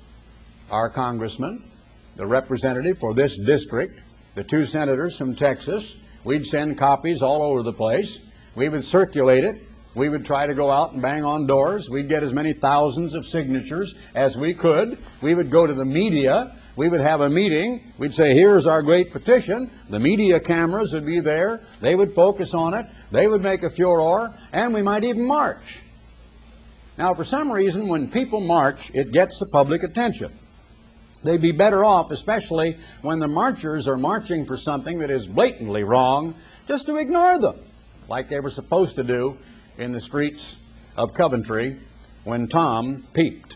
our congressman, the representative for this district, the 2 senators from Texas. We'd send copies all over the place. We would circulate it. We would try to go out and bang on doors. We'd get as many thousands of signatures as we could. We would go to the media. We would have a meeting. We'd say, here's our great petition. The media cameras would be there. They would focus on it. They would make a furor, and we might even march. Now, for some reason, when people march, it gets the public attention. They'd be better off, especially when the marchers are marching for something that is blatantly wrong, just to ignore them, like they were supposed to do in the streets of Coventry when Tom peeped.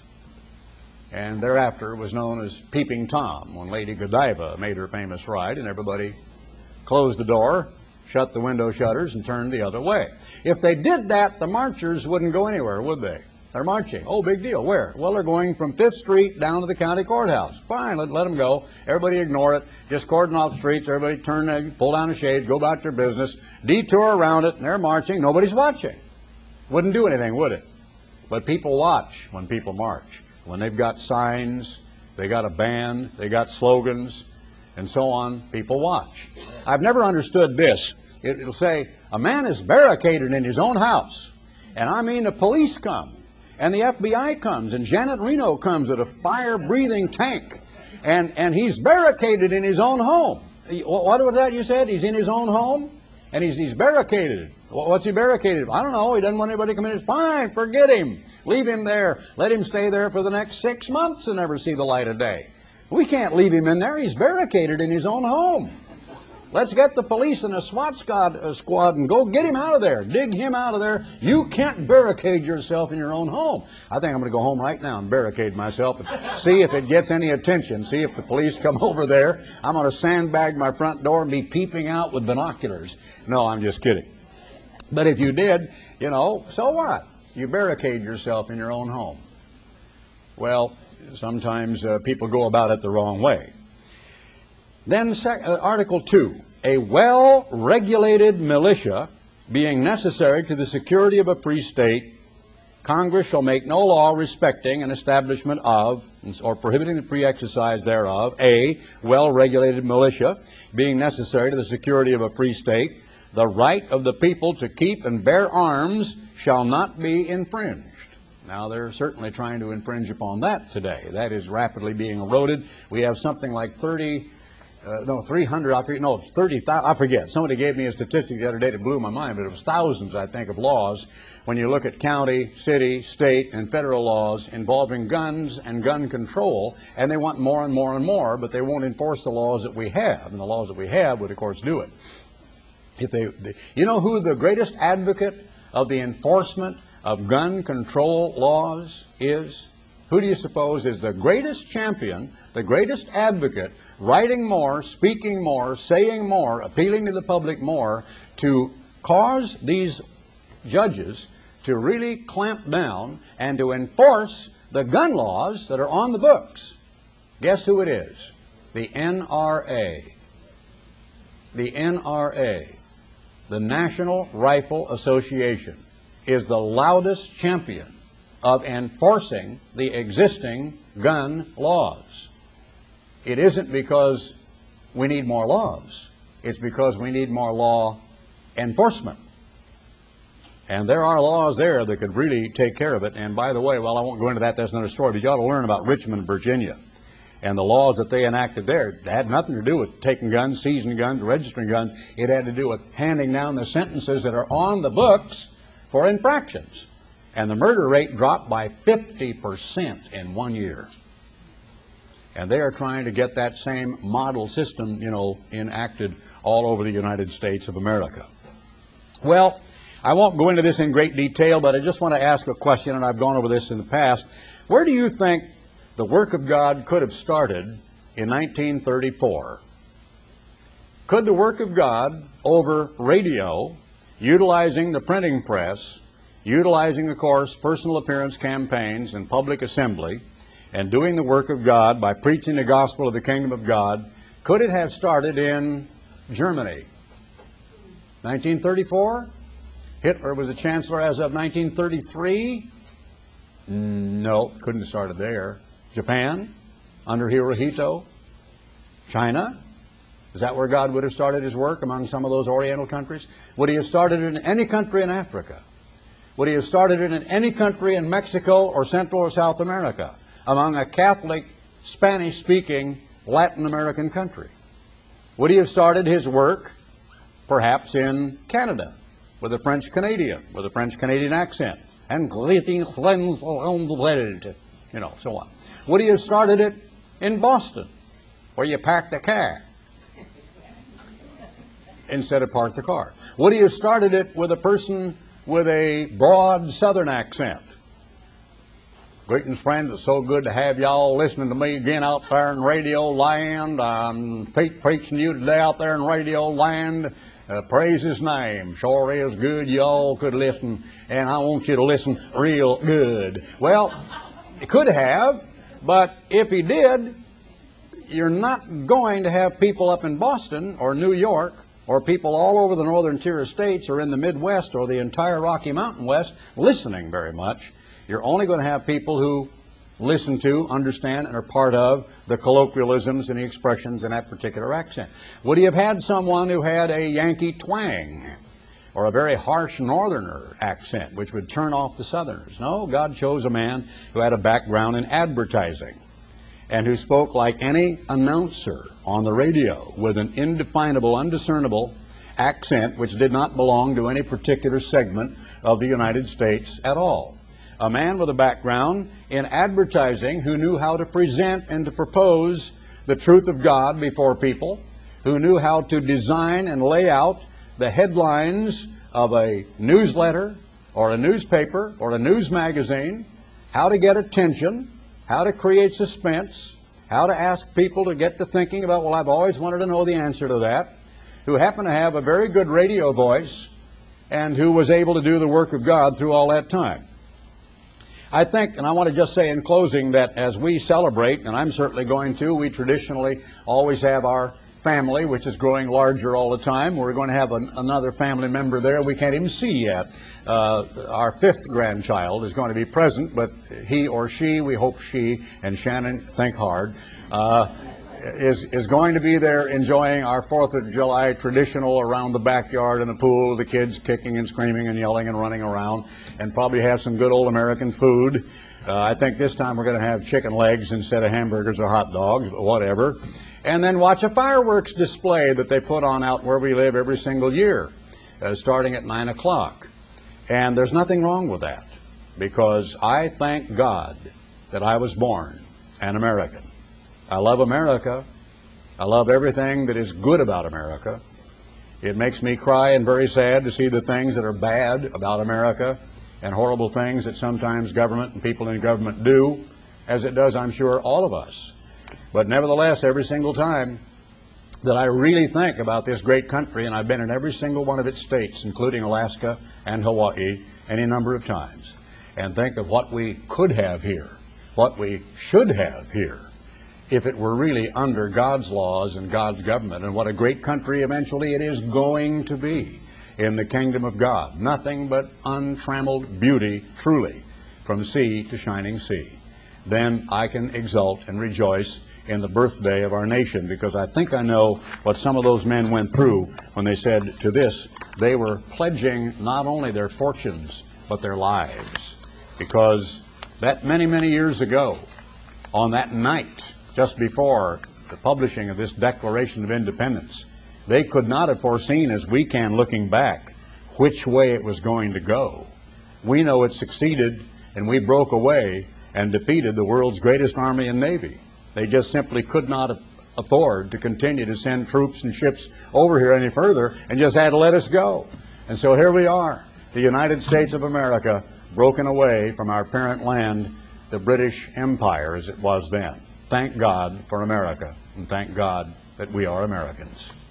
And thereafter was known as Peeping Tom, when Lady Godiva made her famous ride and everybody closed the door, shut the window shutters, and turned the other way. If they did that, the marchers wouldn't go anywhere, would they? They're marching. Oh, big deal. Where? Well, they're going from 5th Street down to the county courthouse. Fine, let them go. Everybody ignore it. Just cordon off the streets. Everybody pull down the shades, go about your business, detour around it, and they're marching. Nobody's watching. Wouldn't do anything, would it? But people watch when people march. When they've got signs, they got a band, they got slogans, and so on, people watch. I've never understood this. It'll say, a man is barricaded in his own house. And I mean the police come. And the FBI comes, and Janet Reno comes with a fire-breathing tank, and he's barricaded in his own home. What was that you said? He's in his own home, and he's barricaded. What's he barricaded? I don't know. He doesn't want anybody to come in. It's fine. Forget him. Leave him there. Let him stay there for the next 6 months and never see the light of day. We can't leave him in there. He's barricaded in his own home. Let's get the police and a SWAT squad and go get him out of there. Dig him out of there. You can't barricade yourself in your own home. I think I'm going to go home right now and barricade myself and see if it gets any attention. See if the police come over there. I'm going to sandbag my front door and be peeping out with binoculars. No, I'm just kidding. But if you did, you know, so what? You barricade yourself in your own home. Well, sometimes people go about it the wrong way. Then Article 2, a well-regulated militia being necessary to the security of a free state, Congress shall make no law respecting an establishment of, or prohibiting the free exercise thereof, a well-regulated militia being necessary to the security of a free state, the right of the people to keep and bear arms shall not be infringed. Now, they're certainly trying to infringe upon that today. That is rapidly being eroded. We have something like 30,000, I forget. Somebody gave me a statistic the other day that blew my mind, but it was thousands, I think, of laws when you look at county, city, state, and federal laws involving guns and gun control, and they want more and more and more, but they won't enforce the laws that we have, and the laws that we have would, of course, do it. You know who the greatest advocate of the enforcement of gun control laws is? Who do you suppose is the greatest champion, the greatest advocate, writing more, speaking more, saying more, appealing to the public more, to cause these judges to really clamp down and to enforce the gun laws that are on the books? Guess who it is? The NRA. The NRA, the National Rifle Association, is the loudest champion of enforcing the existing gun laws. It isn't because we need more laws. It's because we need more law enforcement. And there are laws there that could really take care of it. And by the way, well, I won't go into that. That's another story. But you ought to learn about Richmond, Virginia. And the laws that they enacted there, it had nothing to do with taking guns, seizing guns, registering guns. It had to do with handing down the sentences that are on the books for infractions. And the murder rate dropped by 50% in 1 year. And they are trying to get that same model system, you know, enacted all over the United States of America. Well, I won't go into this in great detail, but I just want to ask a question, and I've gone over this in the past. Where do you think the work of God could have started in 1934? Could the work of God over radio, utilizing the printing press, utilizing, of course, personal appearance campaigns and public assembly, and doing the work of God by preaching the gospel of the kingdom of God, Could it have started in Germany? 1934? Hitler was a chancellor as of 1933? No, couldn't have started there. Japan, under Hirohito? China? Is that where God would have started his work, among some of those Oriental countries? Would he have started in any country in Africa? Would he have started it in any country in Mexico or Central or South America, among a Catholic, Spanish-speaking Latin American country? Would he have started his work perhaps in Canada, with a French-Canadian, with a French-Canadian accent, and greetings friends around the world, you know, so on? Would he have started it in Boston, where you park the car instead of park the car? Would he have started it with a person with a broad Southern accent? Greetings, friends. It's so good to have y'all listening to me again out there in Radio Land. I'm Pete preaching to you today out there in Radio Land. Praise his name. Sure is good y'all could listen, and I want you to listen real good. Well, he could have, but if he did, you're not going to have people up in Boston or New York or people all over the northern tier of states or in the Midwest or the entire Rocky Mountain West listening very much. You're only going to have people who listen to, understand, and are part of the colloquialisms and the expressions in that particular accent. Would he have had someone who had a Yankee twang or a very harsh northerner accent, which would turn off the southerners? No, God chose a man who had a background in advertising and who spoke like any announcer on the radio with an indefinable, undiscernible accent which did not belong to any particular segment of the United States at all. A man with a background in advertising who knew how to present and to propose the truth of God before people, who knew how to design and lay out the headlines of a newsletter or a newspaper or a news magazine, how to get attention, how to create suspense, how to ask people to get to thinking about, well, I've always wanted to know the answer to that, who happened to have a very good radio voice and who was able to do the work of God through all that time. I think, and I want to just say in closing, that as we celebrate, and I'm certainly going to, we traditionally always have our family, which is growing larger all the time. We're going to have another family member there we can't even see yet. Our fifth grandchild is going to be present, but he or she, we hope she, and Shannon, think hard, is going to be there enjoying our 4th of July traditional around the backyard in the pool, the kids kicking and screaming and yelling and running around, and probably have some good old American food. I think this time we're going to have chicken legs instead of hamburgers or hot dogs, but whatever. And then watch a fireworks display that they put on out where we live every single year, starting at 9 o'clock. And there's nothing wrong with that, because I thank God that I was born an American. I love America. I love everything that is good about America. It makes me cry and very sad to see the things that are bad about America and horrible things that sometimes government and people in government do, as it does, I'm sure, all of us. But nevertheless, every single time that I really think about this great country, and I've been in every single one of its states, including Alaska and Hawaii, any number of times, and think of what we could have here, what we should have here, if it were really under God's laws and God's government, and what a great country eventually it is going to be in the kingdom of God. Nothing but untrammeled beauty, truly, from sea to shining sea. Then I can exult and rejoice in the birthday of our nation, because I think I know what some of those men went through when they said to this, they were pledging not only their fortunes, but their lives. Because that many, many years ago, on that night, just before the publishing of this Declaration of Independence, they could not have foreseen, as we can looking back, which way it was going to go. We know it succeeded, and we broke away and defeated the world's greatest army and navy. They just simply could not afford to continue to send troops and ships over here any further, and just had to let us go. And so here we are, the United States of America, broken away from our parent land, the British Empire as it was then. Thank God for America, and thank God that we are Americans.